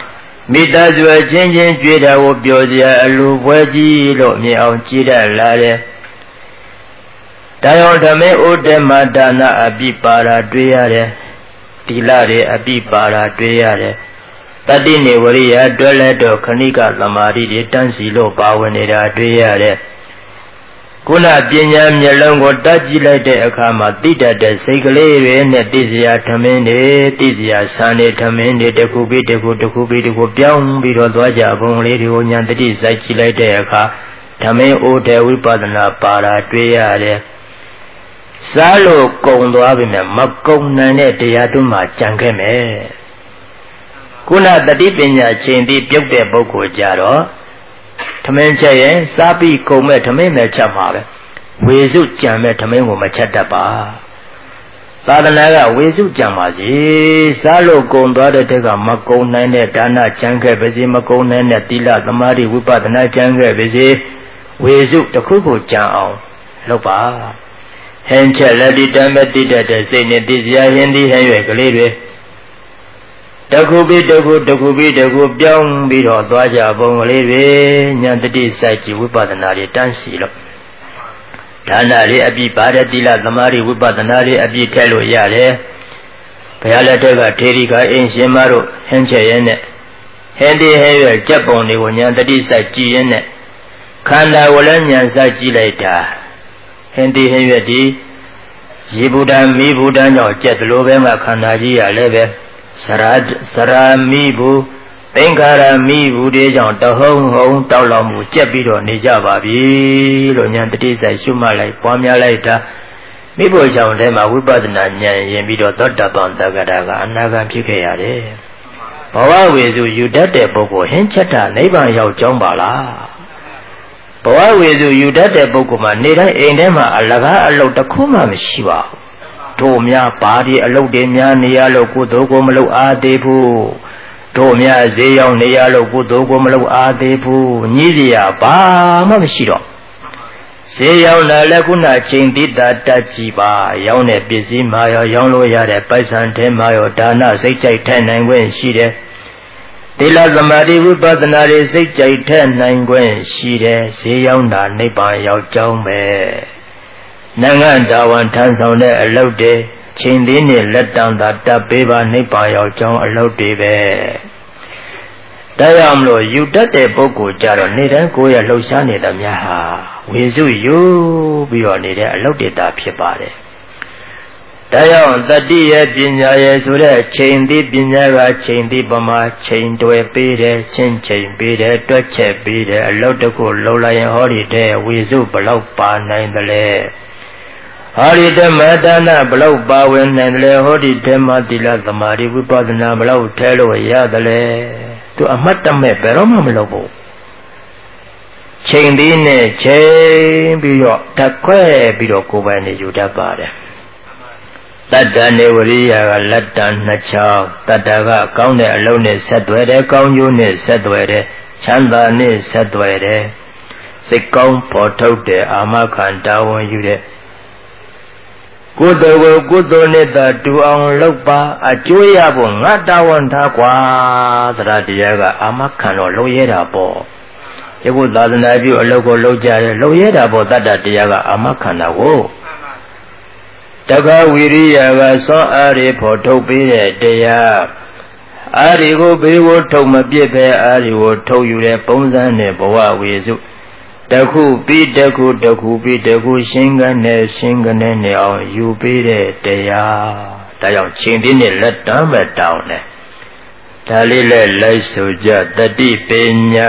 မိသားစုအချင်းချင်းကြွေးတာကိုပြောစရာအလိုပွဲကြီးလို့မြင်အောင်ကြည်တတ်လာတယ်။ဒါကြောင့်ဓမ္မေဥဒ္ဓမဒါနအပိပါဒတွေ့ရတယ်။သီလတွေအပိပါဒတွေ့ရတယ်။တတိနေဝရိယတွဲလဲတော့ခဏိကသမာဓိတွေတန်းစီလို့ပါဝင်နေတာတွေ့ရတယ်။ခုနပညာမျက်လုံးကိုတတ်ကြည့်လိုက်တဲ့အခါမှာသိတတ်တဲ့စိတ်ကလေးတွေနဲ့သိစရာထမင်းတွေသိစရာဆန်းတွေထမင်းတွေတစ်ခုပြီးတစ်ခုတစ်ခုပြီးတစ်ခုပြောင်းပြီးတော့သွားကြပုံလေးတွေကိုဉာဏ်တတိစိုက်ကြည့်လိုက်တဲ့အခါဓမင်းဩဒေဝိပဿနာပါတာတွေ့ရတယ်။စားလို့ကုံသွားပြီမဲ့မကုံနိုင်တဲ့တရားတို့မှကြံခဲ့မယ်။ခုနတတိပညာချိန်ပြီးပြုတ်တဲ့ပုဂ္ဂိုလ်ကြတော့ထမင်းချက်ရင်စားပြီးကုန်မဲ့ထမင်းမဲ့ချက်မှာပဲဝေစုကြံမဲ့ထမင်းကိုမချက်တတ်ပါသာသနာကဝေစုကြံပါစီစားလို့ကုန်သွားတဲ့တက်ကမကုန်နိုင်တဲ့ဒါနကြံခဲ့ပါစီမကုန်နိုင်တဲ့သီလသမာဓိဝိပဿနာကြံခဲ့ပါစီဝေစုတစ်ခုကိုကြံအောင်လုပ်ပါဟင်းချက်လက်ဒီတမ်းမဲ့တိတတ်တဲ့စိတ်နဲ့သိစရာဟင်းဒီဟဲ့ရွယ်ကလေးတွေတခုပြီးတခုတခုပြီးတခုပြောင်းပြီးတော့သွားကြပုံကလေးတွေဉာဏ်တတိစိုက်ကြည့်ဝိပဿနာတွေတန်းစီလို့ဒါနတွေအပြည့်ပါတဲ့သီလသမာဓိဝိပဿနာတွေအပြည့်ထည့်လို့ရတယ်ဘုရားလက်ထက်ကထေရီကအင်းရှင်မတို့ဟင်းချက်ရဲနဲ့ဟင်းဒီဟဲရဲ့ကြက်ပုံတွေကိုဉာဏ်တတိစိုက်ကြည့်ရင်းနဲ့ခန္ဓာကိုလည်းဉာဏ်စိုက်ကြည့်လိုက်တာဟင်းဒီဟဲရဲ့ဒီရေဘူတံမိဘူတံကြောင့်ကြက်သလိုပဲမှခန္ဓာကြီးရလည်းပဲစရာမိဘူးသင်္ခါရမိဘူးတွေကြောင့်တဟုံဟုံတောက်လောင်မှုကြက်ပြီးတော့နေကြပါပြီလို့ဉာဏ်တတိဆိုင်ရှုမှတ်လိုက်ပွားများလိုက်တာမိဖို့ကြောင့်တည်းမှာဝိပဿနာဉာဏ်ရင်ပြီးတော့သောတပန်တက္ကရာကအနာဂံဖြစ်ခဲ့ရတယ်ဘဝဝေစုယူတတ်တဲ့ပုဂ္ဂိုလ်ဟင်းချက်တာနိဗ္ဗာန်ရောက်ကြောင်းပါလားဘဝဝေစုယူတတ်တဲ့ပုဂ္ဂိုလ်မှာနေတိုင်းအိမ်ထဲမှာအလကားအလုပ်တစ်ခုမှမရှိပါဘူးတို့များပါဒီအလုတ်တွေများနေရလို့ကုသိုလ်ကိုမလုပ်အားသေးဘူးတို့များဈေးရောက်နေရလို့ကုသိုလ်ကိုမလုပ်အားသေးဘူးညည်းစရာဘာမှမရှိတော့ဈေးရောက်လာလည်းခုနချိန်တိတာတက်ကြည့်ပါရောင်းတဲ့ပစ္စည်းမှာရောရောင်းလို့ရတဲ့ပိုက်ဆံထဲမှာရောဒါနစိတ်ကြိုက်ထိုက်နိုင်ခွင့်ရှိတယ်သီလသမာဓိဝိပဿနာတွေစိတ်ကြိုက်ထိုက်နိုင်ခွင့်ရှိတယ်ဈေးရောက်တာနိဗ္ဗာန်ရောက်ကြောင်းပဲနိုင်ငံတော်ဝန်ထမ်းဆောင်တဲ့အလုပ်တွေချိန်သေးနဲ့လက်တံသာတပ်ပေးပါနိဗ္ဗာန်ရောက်ကြောင်းအလုပ်တွေပဲဒါကြောင့်မလို့ယူတတ်တဲ့ပုဂ္ဂိုလ်ကြတော့နေ့တိုင်းကိုယ်ရလှုပ်ရှားနေတဲ့များဟာဝေစုယူပြီးတော့နေတဲ့အလုပ်တွေတာဖြစ်ပါတယ်ဒါကြောင့်တတိယပညာရဲ့ဆိုတဲ့ချိန်သေးပညာကချိန်သေးပမာချိန်တွယ်ပေးတယ်ချင်းချိန်ပေးတယ်တွက်ချက်ပေးတယ်အလုပ်တစ်ခုလှုပ်လိုက်ရင်ဟောဒီတဲ့ဝေစုဘလောက်ပါနိုင်တယ်လဲဟောဒီဓမ္မဒါနဘလောက်ပါဝင်နိုင်တယ်လဲဟောဒီဓမ္မသီလသမာဓိဝိပဿနာဘလောက်ထဲလို့ရတယ်လဲသူအမှတ်တမဲ့ဘယ်တော့မှမလုပ်ဘူးချိန်သေးနဲ့ချိန်ပြီးတော့တက်ခွဲပြီးတော့ကိုယ်ပိုင်နေယူတတ်ပါတယ်တတ္တနေဝရိယကလက်တံနှစ်ချောင်းတတ္တကကောင်းတဲ့အလုံးနဲ့ဆက်သွယ်တယ်ကောင်းကျိုးနဲ့ဆက်သွယ်တယ်ချမ်းသာနဲ့ဆက်သွယ်တယ်စိတ်ကောင်းပေါ်ထုတ်တဲ့အာမခံတာဝန်ယူတဲ့ကုသိုလ်ကိုကုသိုလ်နဲ့သာတူအောင်လုပ်ပါအကျိုးရဖို့ငါတာဝန်ထားကွာသရတရားကအာမခံတော့လုပ်ရတာပေါ့ဒီကုသာသနာပြုအလုပ်ကိုလုပ်ကြတယ်လုပ်ရတာပေါ့တတ္တတရားကအာမခံတာကိုတက္ကဝိရိယကစွမ်းအားတွေဖို့ထုတ်ပေးတဲ့တရားအားဒီကိုဘေးကိုထုတ်မပြစ်ပဲအားဒီကိုထုတ်ယူတဲ့ပုံစံနဲ့ဘဝဝေစုတခုပြီးတခုတခုပြီးတခုရှင်းကနေရှင်းကနေနေအောင်ယူပေးတဲ့တရားဒါကြောင့်ချိန်တင်းနဲ့လက်တမ်းပဲတောင်းတယ်ဒါလေးလည်းလိုက်ဆိုကြတတိပညာ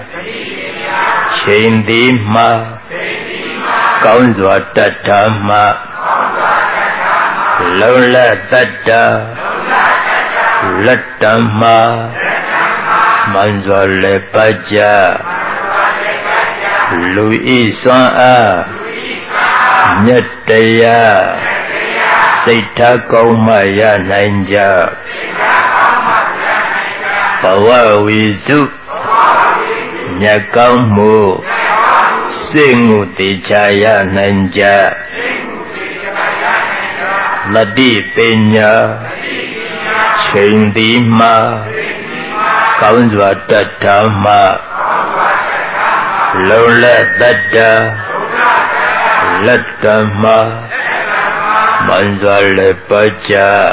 ချိန်သည်မှာကောင်းစွာတတ်တာမှာလုံလတတ္တလက်တမ်းမှာမှန်စွာလည်းပတ်ကြလူဤစွမ်းအားမြတ်တရားစိတ်ထားကောင်းမှရနိုင်ကြဘဝဝိစုမြတ်ကောင်းမှုစိတ်ငုတေချာရနိုင်ကြမတိပညာချိန်သည်မှာကောင်းစွာတတ်တာမှလုံလက်တတ်တာလက်ကမှမန်စွာလည်းပကြ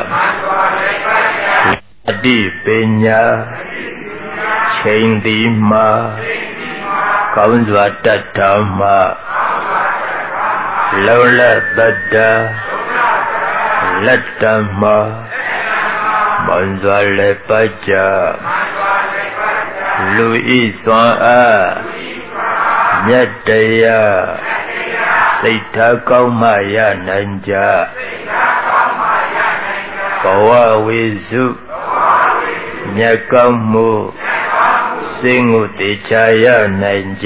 အတိပညာချိန်သည်မှာကောင်းစွာတတ်တာမှလုံလက်တတ်တာလက်ကမှမန်စွာလည်းပကြလူဤစွမ်းအားမြတ်တရားစိတ်ထားကောင်းမှရနိုင်ကြဘဝဝိစုမြတ်ကောင်းမှုစိတ်ငုတေချာရနိုင်ကြ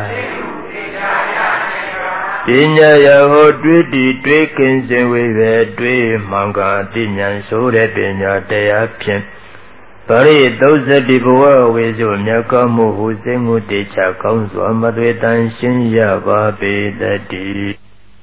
ပညာရဟောတွေ့တည်တွေ့ကင်းစင်ဝေပဲတွေ့မှန်ကန်သိဉာဏ်ဆိုတဲ့ပညာတရားဖြင့်ပရိ30ဘဝဝိစုမြတ်ကောင်းမှုဟုစိတ်ငုတေချာကောင်းစွာမသွေတန်ရှင်းရပါပေတည်း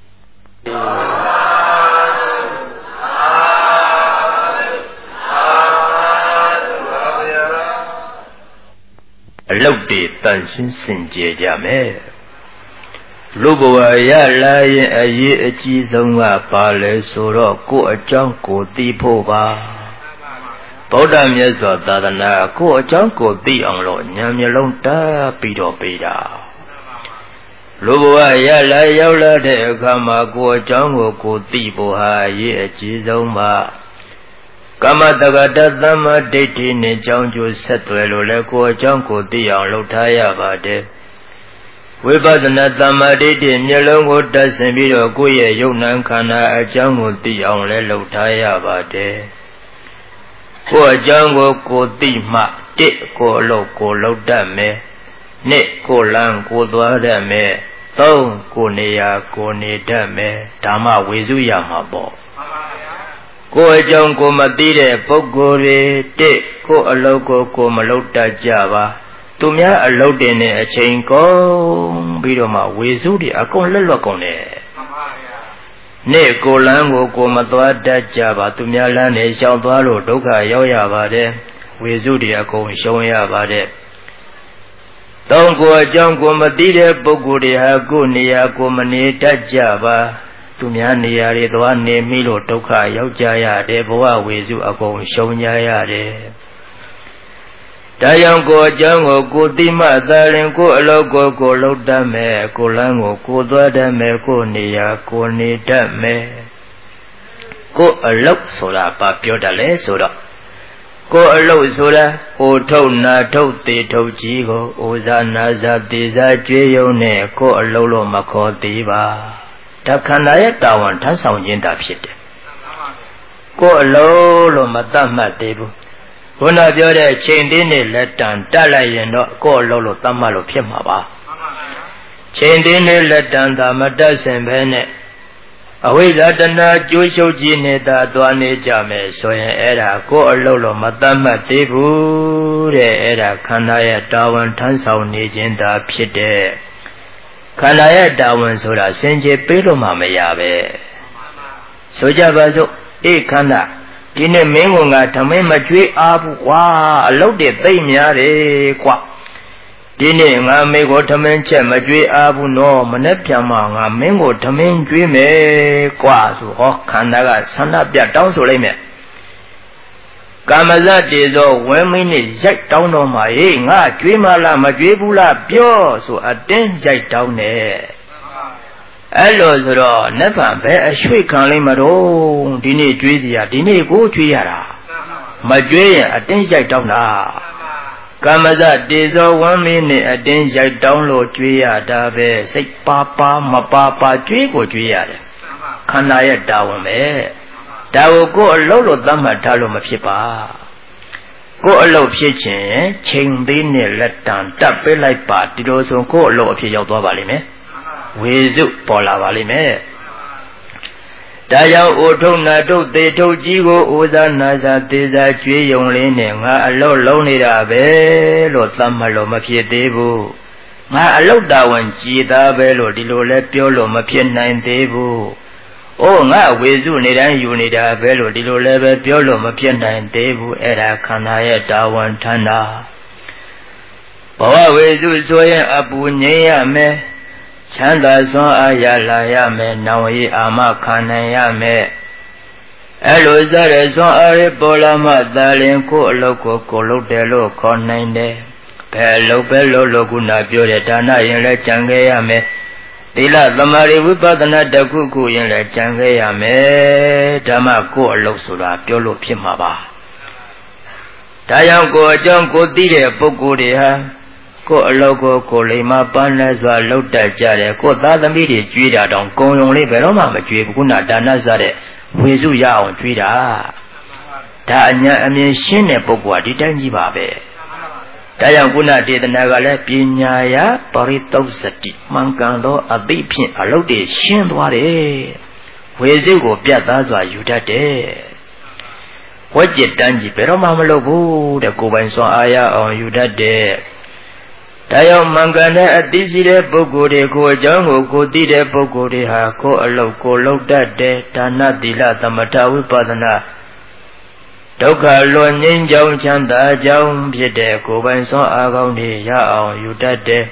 အလုတ်တွေတန်ရှင်းစင်ကြယ်ကြမယ်လူဘဝရလာရင်အရေးအကြီးဆုံးကပါလဲဆိုတော့ကိုယ်အကြောင်းကိုသိဖို့ပါဗုဒ္ဓမြတ်စွာသာသနာကိုယ်အကြောင်းကိုသိအောင်လို့ဉာဏ်မျက်လုံးတားပြီးတော့ပေးတာလူဘဝရလာရောက်လာတဲ့အခါမှာကိုယ်အကြောင်းကိုသိဖို့ဟာအရေးအကြီးဆုံးပါကမ္မတက္ကတသမ္မာဒိဋ္ဌိနဲ့ကြောင်းကျိုးဆက်သွယ်လို့လဲကိုယ်အကြောင်းကိုသိအောင်လုပ်ထားရပါတယ်ဝိပဿနာသမ္မာဒိဋ္ဌိမျက်လုံးကိုတတ်ဆင်ပြီးတော့ကိုယ့်ရဲ့ယုံနာခန္ဓာအကြောင်းကိုသိအောင်လဲလုပ်ထားရပါတယ်ကိုယ်အကြောင်းကိုသိမှတစ်ကိုအလုပ်ကိုလုပ်တတ်မယ်နှစ်ကိုလမ်းကိုသွားတတ်မယ်သုံးကိုနေရာကိုနေတတ်မယ်ဒါမှဝေစုရမှာပေါ့ကိုယ်အကြောင်းကိုမသိတဲ့ပုဂ္ဂိုလ်တွေတစ်ကိုအလုပ်ကိုမလုပ်တတ်ကြပါသူများအလုပ်တင်တဲ့အချိန်ကုန်ပြီးတော့မှဝေစုတွေအကုန်လက်လွတ်ကုန်တယ်နေ့ကိုလမ်းကိုမသွားတတ်ကြပါသူများလမ်းနေရှောင်သွားလို့ဒုက္ခရောက်ရပါတယ်ဝေစုတွေအကုန်ရှုံးရပါတယ်သုံးကိုအကြောင်းကိုမသိတဲ့ပုဂ္ဂိုလ်တွေဟာကိုယ်နေရာကိုမနေတတ်ကြပါသူများနေရာတွေသွားနေမိလို့ဒုက္ခရောက်ကြရတယ်ဘဝဝေစုအကုန်ရှုံးကြရတယ်ဒါကြောင့်ကိုယ်အကြောင်းကိုသိမှသာလျှင်ကိုယ်အလုပ်ကိုလုပ်တတ်မယ်ကိုယ်လမ်းကိုသွားတတ်မယ်ကိုယ်နေရာကိုနေတတ်မယ်ကိုယ်အလုပ်ဆိုတာဘာပြောတတ်လဲဆိုတော့ကိုယ်အလုပ်ဆိုတာအိုထုတ်နာထုတ်သေးထုတ်ကြီးကိုအိုစားနာစားသေးစားကြွေးရုံနဲ့ကိုယ်အလုပ်လို့မခေါ်သေးပါဒါခန္ဓာရဲ့တာဝန်ထမ်းဆောင်ခြင်းတာဖြစ်တယ်ကိုယ်အလုပ်လို့မတတ်မှတ်သေးဘူးခုနပြောတဲ့ချိန်တင်းနဲ့လက်တံတက်လိုက်ရင်တော့ကိုယ်အလုပ်လို့တတ်မှတ်လို့ဖြစ်မှာပါချိန်တင်းနဲ့လက်တံသာမတက်စင်ပဲနဲ့အဝိဇ္ဇာတဏှာကျိုးရှုပ်ကြီးနေတာသွားနေကြမယ်ဆိုရင်အဲ့ဒါကိုယ်အလုပ်လို့မတတ်မှတ်သေးဘူးတဲ့အဲ့ဒါခန္ဓာရဲ့တာဝန်ထမ်းဆောင်နေခြင်းသာဖြစ်တဲ့ခန္ဓာရဲ့တာဝန်ဆိုတာစင်ကြယ်ပေးလို့မှမရပဲဆိုကြပါစို့အေးခန္ဓာဒီနေ့မင်းကငါထမင်းမကြွေးအားဘူးကွာအလုပ်တွေသိမ့်များတယ်ကွာဒီနေ့ငါမေကိုထမင်းချက်မကြွေးအားဘူးနော်မနေ့ပြန်မှငါမင်းကိုထမင်းကြွေးမယ်ကွာဆိုဟောခန္ဓာကဆန္ဒပြတောင်းဆိုလိုက်မယ်ကာမဇတ်တေသောဝဲမင်းနဲ့ရိုက်တောင်းတော့မှဟေးငါကြွေးမလားမကြွေးဘူးလားပြောဆိုအတင်းရိုက်တောင်းတယ်အဲ့လိုဆိုတော့နတ်ဗံပဲအရွှေ့ခံလိုက်မတော့ဒီနေ့ကြွေးစီရဒီနေ့ကိုကြွေးရတာမကြွေးရင်အတင်းရိုက်တောင်းတာကာမဇတေဇောဝမ်းမင်းနဲ့အတင်းရိုက်တောင်းလို့ကြွေးရတာပဲစိတ်ပါပါမပါပါကြွေးကိုကြွေးရတယ်ခန္ဓာရဲ့တာဝန်ပဲဒါကိုအလုပ်လို့သတ်မှတ်ထားလို့မဖြစ်ပါကိုအလုပ်ဖြစ်ခြင်းချိန်သေးနဲ့လက်တံတက်ပေးလိုက်ပါဒီလိုဆိုကိုအလုပ်အဖြစ်ရောက်သွားပါလိမ့်မယ်ဝေစုပေါ်လာပါလိမ့်မယ်ဒါကြောင့်အိုထုံနာထုတ်သေးထုတ်ကြီးကိုအိုစားနာစားသေးစားကြွေးယုံလေးနဲ့ငါအလုပ်လုံးနေတာပဲလို့သတ်မှတ်လို့မဖြစ်သေးဘူးငါအလုပ်တာဝန်ကြည်သားပဲလို့ဒီလိုလဲပြောလို့မဖြစ်နိုင်သေးဘူးအိုးငါဝေစုနေတိုင်းယူနေတာပဲလို့ဒီလိုလဲပဲပြောလို့မဖြစ်နိုင်သေးဘူးအဲ့ဒါခန္ဓာရဲ့တာဝန်ထမ်းတာဘဝဝေစုဆိုရင်အပူငြိမ်းရမယ်ချမ်းသာစွမ်းအားရလာရမယ်နောင်ရီအာမခံနိုင်ရမယ်အဲ့လိုစတဲ့စွမ်းအားရပေါ်လာမှသာလင်ကိုအလုပ်ကိုလုပ်တယ်လို့ခေါ်နိုင်တယ်ဘယ်လုပ်ပဲလုပ်ခုနပြောတဲ့ဒါနရင်လည်းကြံခဲ့ရမယ်သီလသမာဓိဝိပဿနာတခုခုရင်လည်းကြံခဲ့ရမယ်ဓမ္မကိုအလုပ်ဆိုတာပြောလို့ဖြစ်မှာပါဒါကြောင့်ကိုအကြောင်းကိုသိတဲ့ပုဂ္ဂိုလ်တွေဟာကိုအလုပ်ကိုလိမ္မာပန်းလဲစွာလုပ်တတ်ကြတယ်ကိုသားသမီးတွေကြွေးတာတောင်ကုံယုံလေးဘယ်တော့မှမကြွေးဘူးခုနဒါနစတဲ့ဝေစုရအောင်ကြွေးတာဒါအညာအမြင်ရှင်းတဲ့ပုဂ္ဂိုလ်ကဒီတိုင်းကြီးပါပဲဒါကြောင့်ခုနဒေသနာကလည်းပညာယပရိသုစတိမှန်ကန်သောအသိဖြင့်အလုပ်တွေရှင်းသွားတယ်ဝေစုကိုပြတ်သားစွာယူတတ်တယ်ဝတ်จิตတန်းကြီးဘယ်တော့မှမလုပ်ဘူးတဲ့ကိုယ်ပိုင်စွမ်းအားရအောင်ယူတတ်တယ်ဒါကြောင့်မှန်ကန်တဲ့အသိရှိတဲ့ပုဂ္ဂိုလ်တွေကိုအကြောင်းကိုသိတဲ့ပုဂ္ဂိုလ်တွေဟာကိုယ်အလုပ်ကိုလုပ်တတ်တယ်ဒါနသီလသမထဝိပဿနာဒုက္ခလွန်ငြိမ်းချမ်းချမ်းသာကြောင်းဖြစ်တဲ့ကိုယ်ပိုင်စွမ်းအားကောင်းတွေရအောင်ယူတတ်တယ်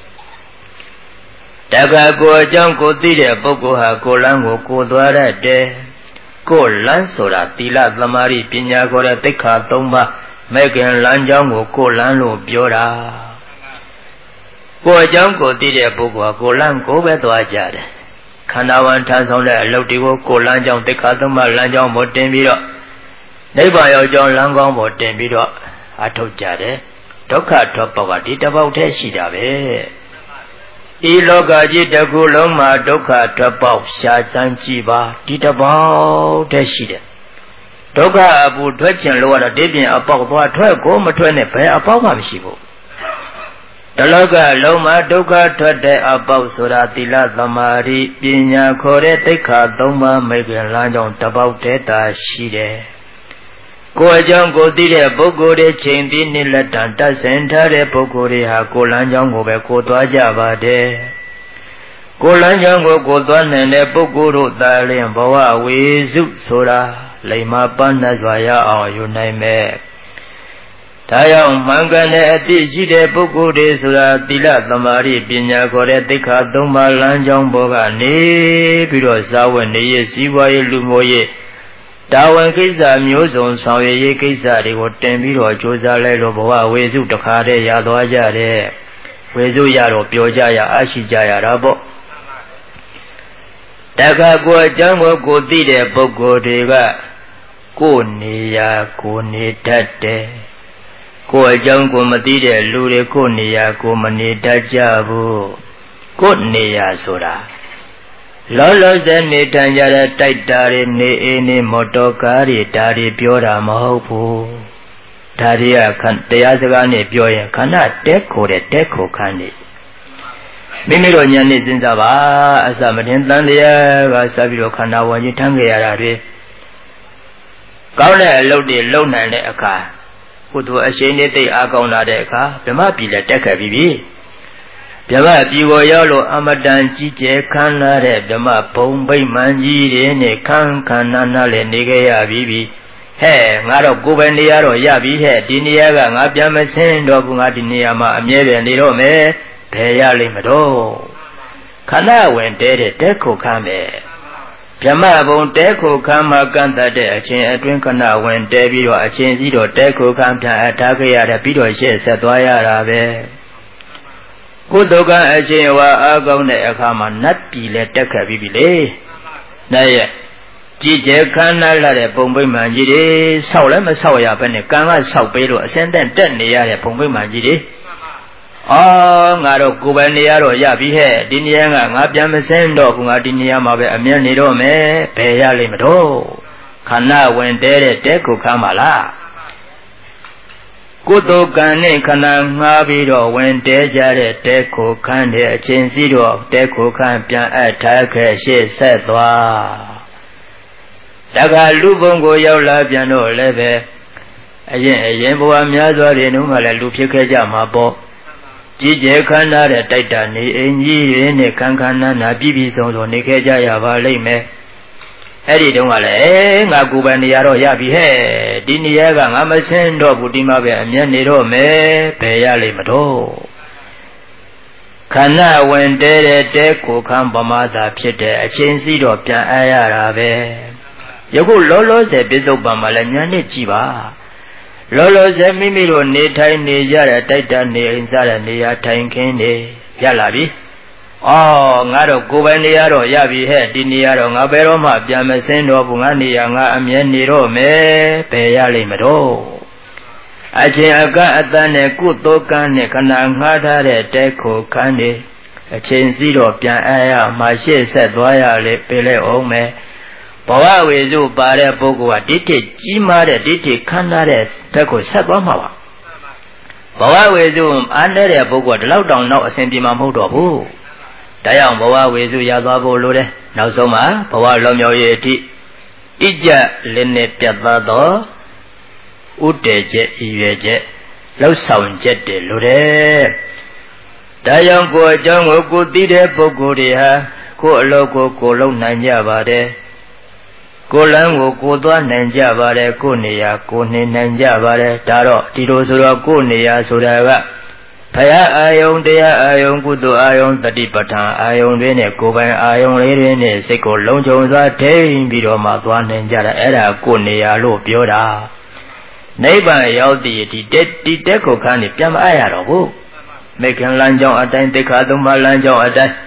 တခါကိုအကြောင်းကိုသိတဲ့ပုဂ္ဂိုလ်ဟာကိုယ်လမ်းကိုသွားတတ်တယ်ကိုယ်လမ်းဆိုတာသီလသမာဓိပညာခေါ်တဲ့သိက္ခာ၃ပါးမဲ့ခင်လမ်းကြောင်းကိုယ်လမ်းလို့ပြောတာကိုယ်အကြောင်းကိုသိတဲ့ပုဂ္ဂိုလ်ဟာကိုယ်လမ်းကိုပဲသွားကြတယ်ခန္ဓာဝန်ထမ်းဆောင်တဲ့အလုပ်တွေကိုကိုယ်လမ်းကြောင်းသိက္ခာ၃ပါးလမ်းကြောင်းပေါ်တင်ပြီးတော့နိဗ္ဗာန်ရောက်ကြောင်းလမ်းကောင်းပေါ်တင်ပြီးတော့အထုတ်ကြတယ်ဒုက္ခထွက်ပေါက်ကဒီတစ်ပေါက်တည်းရှိတာပဲဤလောကကြီးတစ်ခုလုံးမှာဒုက္ခထွက်ပေါက်ရှားစမ်းကြည့်ပါဒီတစ်ပေါက်တည်းရှိတယ်ဒုက္ခအပူထွက်ခြင်းလို့ကတော့ဒီပြင်အပေါက်သွားထွက်ကိုမထွက်နဲ့ဘယ်အပေါက်မှမရှိဘူးတလောကလုံးမှာဒုက္ခထွက်တဲ့အပေါက်ဆိုတာသီလသမာဓိပညာခေါ်တဲ့သိက္ခာ၃ပါးမိခင်လမ်းကြောင်းတစ်ပေါက်တည်းသာရှိတယ်ကိုယ်အကြောင်းကိုသိတဲ့ပုဂ္ဂိုလ်တွေချိန်ပြီးနှစ်လက်တန်တတ်ဆင်ထားတဲ့ပုဂ္ဂိုလ်တွေဟာကိုယ်လမ်းကြောင်းကိုပဲကိုသွားကြပါတယ်ကိုယ်လမ်းကြောင်းကိုသွားနိုင်တဲ့ပုဂ္ဂိုလ်တို့သာလျှင်ဘဝဝေစုဆိုတာလိမ္မာပန်းနဲ့စွာရအောင်ယူနိုင်မယ်ဒါကြောင့်မှန်ကန်တဲ့အသိရှိတဲ့ပုဂ္ဂိုလ်တွေဆိုတာသီလသမာဓိပညာခေါ်တဲ့သိက္ခာ၃ပါးလမ်းကြောင်းပေါ်ကနေပြီးတော့ဇာဝနေရစီးပွားရေးလူမျိုးရေးတာဝန်ကိစ္စမျိုးစုံဆောင်ရွက်ရေးကိစ္စတွေကိုတင်ပြီးတော့ကြိုးစားလိုက်လို့ဘဝဝေစုတခါတည်းရသွားကြတယ်ဝေစုရတော့ပြောကြရအရှိကြရတာပေါ့တခါကိုအကြောင်းကိုသိတဲ့ပုဂ္ဂိုလ်တွေကကိုယ်နေရာကိုနေတတ်တယ်ကိုယ်အကြောင်းကိုမသိတဲ့လူတွေကိုယ်နေရာကိုမနေတတ်ကြဘူးကိုယ်နေရာဆိုတာလောလောဆယ်နေထိုင်ကြတဲ့တိုက်တာတွေနေအေးနေမော်တော်ကားတွေဒါတွေပြောတာမဟုတ်ဘူးဒါတွေကတရားစကားနဲ့ပြောရင်ခန္ဓာတက်ခိုတဲ့တက်ခိုခန်းနေမိမိတို့ညာနေစဉ်းစားပါအစမတင်တန်တရားကစပြီးတော့ခန္ဓာဝင်ကြီးထမ်းကြရတာတွေကောင်းတဲ့အလုပ်တွေလုပ်နိုင်တဲ့အခါကုသိုလ်အရှိန်တွေသိအားကောင်းလာတဲ့အခါဓမ္မပြည်လည်းတက်ခဲ့ပြီးဓမ္မပြည်ကိုရောက်လို့အမတန်ကြီးကျယ်ခမ်းနားတဲ့ဓမ္မဘုံဗိမာန်ကြီးတွေနဲ့ခမ်းနားလည်းနေခဲ့ရပြီးဟဲ့ငါတော့ကိုယ်ပဲနေရတော့ရပြီဟဲ့ဒီနေရာကငါပြန်မဆင်းတော့ဘူးငါဒီနေရာမှာအမြဲတမ်းနေတော့မယ်ဘယ်ရလိမ့်မတော့ခန္ဓာဝင်တဲတဲ့တဲခုခမ်းပဲဓမ္မဘုံတဲခုခမ်းမှာကန့်တတ်တဲ့အချင်းအတွင်းခဏဝင်တဲပြီးတော့အချင်းစီတော့တဲခုခမ်းပြန်အထားခဲ့ရတယ်ပြီးတော့ရှေ့ဆက်သွားရတာပဲကုသိုလ်ကအချင်းဝါအားကောင်းတဲ့အခါမှာနတ်ပြည်လည်းတက်ခဲ့ပြီးပြီလေ။နိုင်ရဲ့ကြည်ကျဲခမ်းနားလာတဲ့ဘုံဗိမာန်ကြီးတွေဆောက်လည်းမဆောက်ရဘဲနဲ့ကံကဆောက်ပေးလို့အစင်းတက်နေရတဲ့ဘုံဗိမာန်ကြီးတွေအော်ငါတော့ကိုယ်ပဲနေရတော့ရပြီဟဲ့ဒီနေရာကငါပြန်မစင်းတော့ဘူးငါဒီနေရာမှာပဲအမြဲနေတော့မယ်ဘယ်ရလိမ့်မတော့ခန္ဓာဝင်တဲတဲ့တဲခုခမ်းပါလားကုသိုလ်ကံနဲ့ခန္ဓာငှားပြီးတော့ဝင်တဲကြတဲ့တဲခုခမ်းတဲ့အချင်းစီတော့တဲခုခမ်းပြန်အပ်ထားခဲ့ရှေ့ဆက်သွားတခါလူဘုံကိုရောက်လာပြန်တော့လည်းပဲအရင်ဘဝများစွာတွေနှုံးကလည်းလူဖြစ်ခဲ့ကြမှာပေါ့ကြည်ကျဲခန္ဓာတဲ့တိုက်တာနေအင်ကြီးရင်းနဲ့ခန်းခန်းနာနာပြည်ပြည်စုံစုံနေခဲ့ကြရပါလိမ့်မယ် Eddie don't want Gubaniaro Yabi he, Diniaga, Amasen, Budima, and Yaniro me, Payali Mato. Kana when dead deco come Bamada Piete, a chain seed of Ayarabe. Yago Lolo said Bizo Bamalanyani Chiva. Lolo said Mimiro ne tiny Yara Titan near inside and near Time Candy, Yalabi. Oh, Naro Gubaniaro Yabi head, Diniaro, Aberoma, Yamasen of Bungani, Amianiro me, Payali Mato. Ajaga Adane Kuto Kane Kanangada Deco Kane, a chain zero Pian Aya, Mache said Waya Pele Ome. Bawa Wezu Bare Bogua Diti, Jimare Diti Kanare, Deco Sabama. Bawa Wezu under a Bogua, loud down now a sentiment motor. Diam Bawa Wezu Yazabo Lode, now Soma, Bawa Lomio Yeti, Ija Lene Piatado. Uteje Iveje, Low Sound Jet de Lude. Diam go Jango go dide Bogoria, go logo go low Nanjavade. Go lango go doan Nanjavade, go near, go Nanjavade, Taro, Tidosura, go near Suraga. Paya Ion dea Ion Gudu Ion Tadipata, Ion Vene, go by Ion Lene, Seco Lonjosa, Tame Bidoma, Swan Nanjara, Era, go near Lopioda. Neighbor Yaldi, the deco can it jam Ayaro. Making Lanjon a time, the Kaduma Lanjon a time.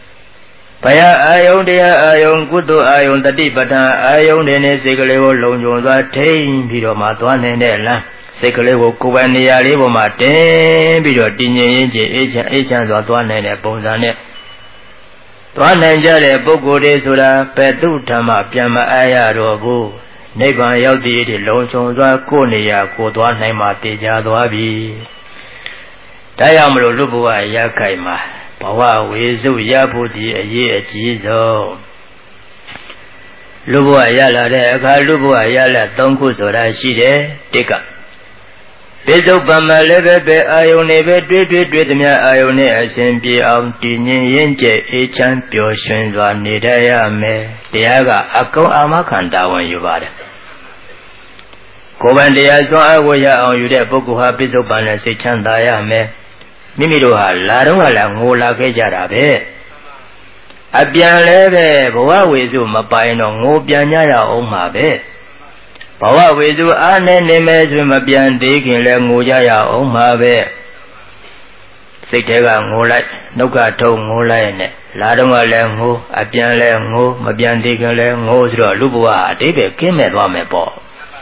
Paya Ion dea Ion Gudu Ion Tadipata, Ion Dene, Segaleo Lonjosa, Tame Bidoma, Swan and Ella. Segaleo Kubania Liboma, Tame Bido, Dinja, agents of Swan and a Bonzane. Swan and Jale, Bogode Sura, Petutama, Piama Ayaro. Neighbor Yaldi, the Lonson, Konia, Kodwa Nema, Teja Dwabi. Diamro Lubua Yakaima, Pawa, Wizu Yapudi, a year Jizo. Lubua Yala, Lubua Yala, Tonku Sora Shide, Tika. Bezo Bama Lebe, Ione, with me, Ione, SMP, Tini, Yenje, a champion, Nidaya me, Diaga, Ako Amakanda when you bad. Gobandia saw Awaya on you there, Bokuha, Bizo Bana, say Chandaya me. Mimiruha, Laruala, Mola Gejarabe. Abian Lebe, Boa with you, Mapaino, Mobianya, Omabe. Bawa Wezu Ane Nemes Mabian Digging Langujaya Omabe Sikega Molai, Noka Tong Molai, Ladonga Lango, Abian Lango, Mabian Digging Lango, Lubua, David came at Wamepo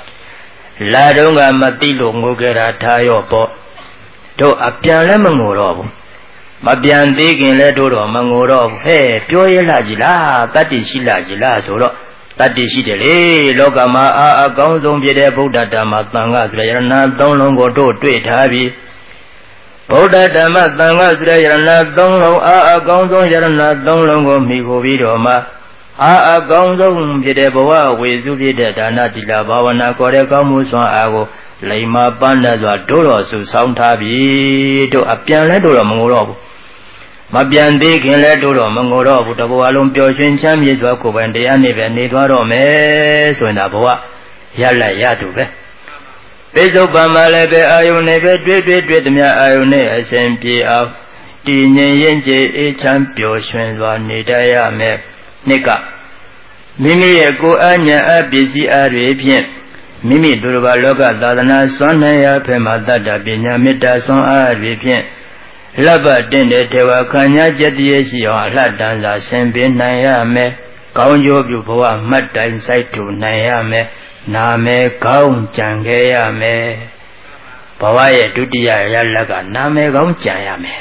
Ladonga Matilo Mugera Tayo Po Do Abian Lemangoro Mabian Digging Ledoro Mangoro, hey, Pure Lajila, that is Shilajila, Solo. That is it, Logama, a gonzon de Buddha Dama Tanga, Rayana, Don Longo to it, Habi. Buddha Dama Tanga, Rayana, Don Long, a gonzon, Yarana, Don Longo, Migo Vidoma, a gonzon de Boa, with Zubida, Danatila, Bawana, Koreka Muson Ago, Lima Banda, Doro, to Sound Tabi, to a piano Mongoro. Mabian Digging Ledoro, Mongoro, Butabualum Piochen Champions, Wako, and the Anive, Nidwaro, Mes, when Aboa, Yala Yatuve. Bezo Bamalebe, Ione, with me, Ione, SMP of Tine Yenje, a champion, one Nidaya me, Nika. Mimi, go Anya, busy Arabian. Mimi, Durba Loga, Dana, Sonaya, Pemada, Binyamita, Son Arabian. Laba dende tewa kanya jetiye on Ladanza Sembe Nayame, Kaunjo Bupoa, Mata inside to Nayame, Name Kaun Changayame, Pawaya Dudia Yalaga, Name Kaun Chayame.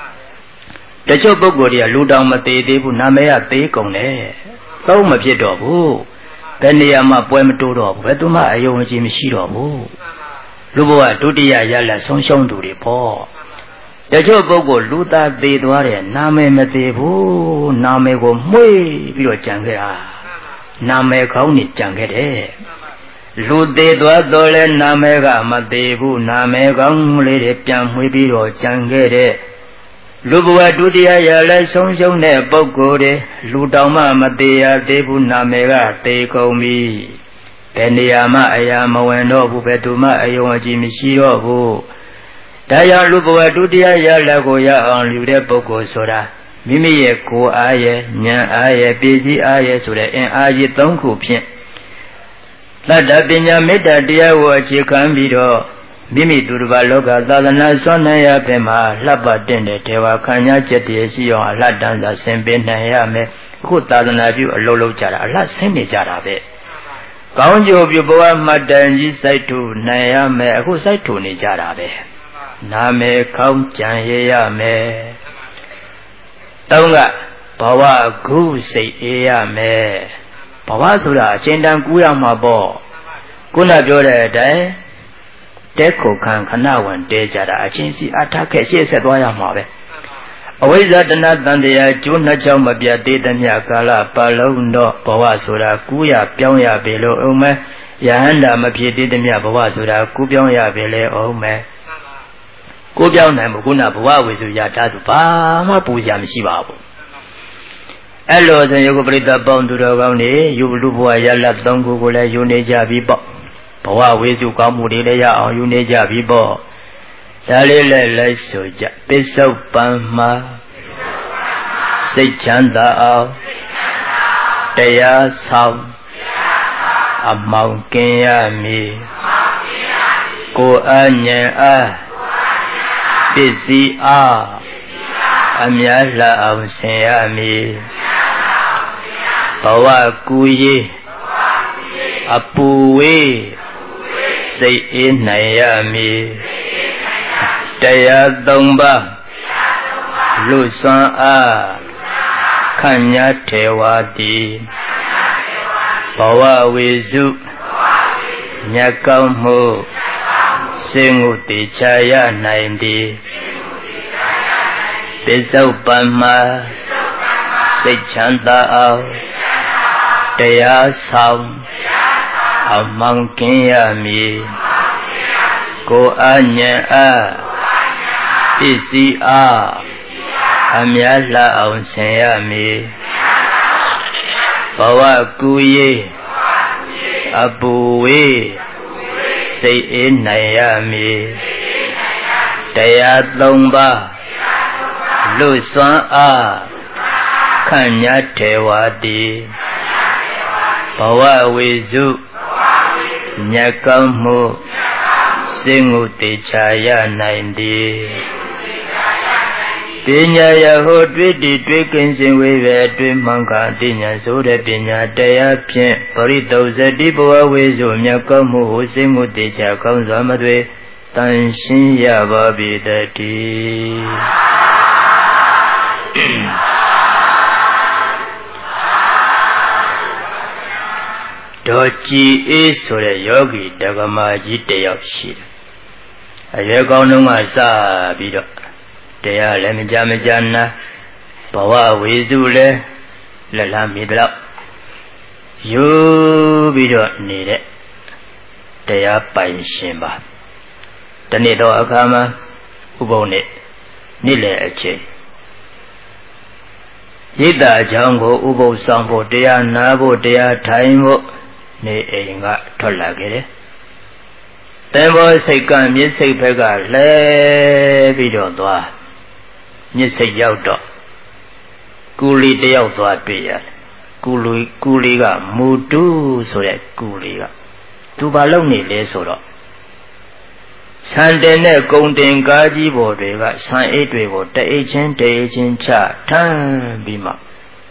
The Chobogoria Luda Mate Debu Namea Tekone, Kauma Piedobu, Peniama Poemturo, Vetuma Ayon Jim Shiro, Lubua Dudia Yala Sonshon to the poor. The Chobogo Luda de Dware, Name Matebu, Name go Mui, Piro Changera, Name Kauni Changere, Lude Dwadole, Namega Matebu, Name Gang Lady Pian Wibiro Changere, လူဘဝဒုတိယရလည်းဆုံးရှုံးတဲ့ပုဂ္ဂိုလ်တွေလူတောင်မှမသေးရသေးဘူးနာမည်ကသေကုန်ပြီဘယ်နေရာမှအရာမဝင်တော့ဘူးဘယ်သူမှအယုံအကြည်မရှိတော့ဘူးဒါကြောင့်လူဘဝဒုတိယရလည်းကိုရအောင်လူတဲ့ပုဂ္ဂိုလ်ဆိုတာမိမိရဲ့ကိုယ်အားရဲ့ဉာဏ်အားရဲ့ပစ္စည်းအားရဲ့ဆိုတဲ့အင်အားကြီး၃ခုဖြင့်သတ္တပညာမေတ္တာတရားကိုအခြေခံပြီးတော့မိမိသူတစ်ပါးလောကသာသနာဆွမ်းနိုင်ရဖက်မှာလှပတဲ့တေဝခံညာချက်တည်းရှိအောင်အလှတန်းသာဆင်ပေးနိုင်ရမယ်အခုသာသနာပြုအလုပ်လုပ်ကြတာအလှဆင်းနေကြတာပဲကောင်းကျိုးပြုဘဝမှတ်တမ်းကြီးစိုက်ထူနိုင်ရမယ်အခုစိုက်ထူနေကြတာပဲနာမည်ခေါင်းကြံရရမယ်တောင်းကဘဝကုစိတ်အေးရမယ်ဘဝဆိုတာအချိန်တန်ကူးရမှာပေါ့ခုနပြောတဲ့အတိုင်းတဲခုခံခဏဝင်တဲကြတာအချင်းစီအထက်ရှေ့ဆက်သွားရမှာပဲအဝိဇ္ဇတဏတန်တရားကျိုးနှစ်ချောင်းမပြတ်သေးသမျှကာလပတ်လုံးတော့ဘဝဆိုတာကူးရပြောင်းရပြီလို့အောင်မယ်ယဟန္တာမဖြစ်သေးသမျှဘဝဆိုတာကူးပြောင်းရပြီလေအောင်မယ်ကိုပြောင်းနိုင်မှုခုနဘဝဝေစုရတာသူဘာမှပူစရာမရှိပါဘူးအဲ့လိုဆိုရင်ယုတ်ပရိသတ်ပေါင်းသူတော်ကောင်းတွေယူလူဘဝရလတ်၃ခုကိုလည်းယူနေကြပြီပေါ့ဘဝဝေစုကောင်းမှုတွေလည်းရအောင်ယူနေကြပြီပေါ့ဒါလေးလည်းလိုက်ဆိုကြပစ္စုပန်မှာစိတ်ချမ်းသာအောင်တရားဆောင်အမောင်ကင်းရမည်ကိုယ်အဉဏ်အားပစ္စည်းအားအများလှအောင်ဆင်ရမည်ဘဝကူရေးအပူဝေးစိတ်အေးနိုင်ရမည်တရား၃ပါးလူစွမ်းအားခန့်ညာထေဝတိဘဝဝေစုမြတ်ကောင်းမှုစေငုတေချာရနိုင်သည်ပစ္စုပန်မှာစိတ်ချမ်းသာအောင်တရားဆောင်အမှန်ကင်းရမည်ကိုယ်အဉဏ်အားပစ္စည်းအားအများလှအောင်ဆင်ရမည်ဘဝကူရေးအပူဝေးစိတ်အေးနိုင်ရမည်တရား၃ပါးလူစွမ်းအားခန့်ညာထေဝတိဘဝဝေစုမြတ်ကောင်းမှုစေငုတေချာရနိုင်သည်ပညာယဟောတွေ့တည်တွေ့ကင်းစင်ဝေပဲတွေ့မှန်ကာသိဉာဏ်ဆိုတဲ့ပညာတရားဖြင့်ပရိသုဇတိဘဝဝေစုမြတ်ကောင်းမှုကိုစေငုတေချာကောင်းစွာမသွေတန်ရှင်းရပါပြီတည်းဒေါ်ကြည်အေးဆိုတဲ့ယောဂီဒကမာကြီးတယောက်ရှိတယ်အရွယ်ကောင်းတုန်းကစပြီးတော့တရားလည်းမကြနာဘဝဝေစုလည်းလက်လမ်းမိတော့ယူပြီးတော့နေတဲ့တရားပိုင်ရှင်ပါတနေ့တော့အခါမှာဥပုံနဲ့နေ့လည်အချိန်ရိတ္တအကြောင်းကိုဥပုသ်ဆောင်ဖို့တရားနာဖို့တရားထိုင်ဖို့နေအိမ်ကထွက်လာခဲ့တယ်။တန်ဘောစိတ်ကမြစ်စိတ်ဘက်ကလဲပြီးတော့သွားမြစ်စိတ်ရောက်တော့ကူလီတယောက်သွားတွေ့ရတယ်။ကူလီကမူတုဆိုတဲ့ကူလီကသူဘာလုပ်နေလဲဆိုတော့ဆန်တင်တဲ့ကုံတင်ကားကြီးပေါ်တွေကဆန်အိတ်တွေကိုတအိတ်ချင်းချထမ်းပြီးမှ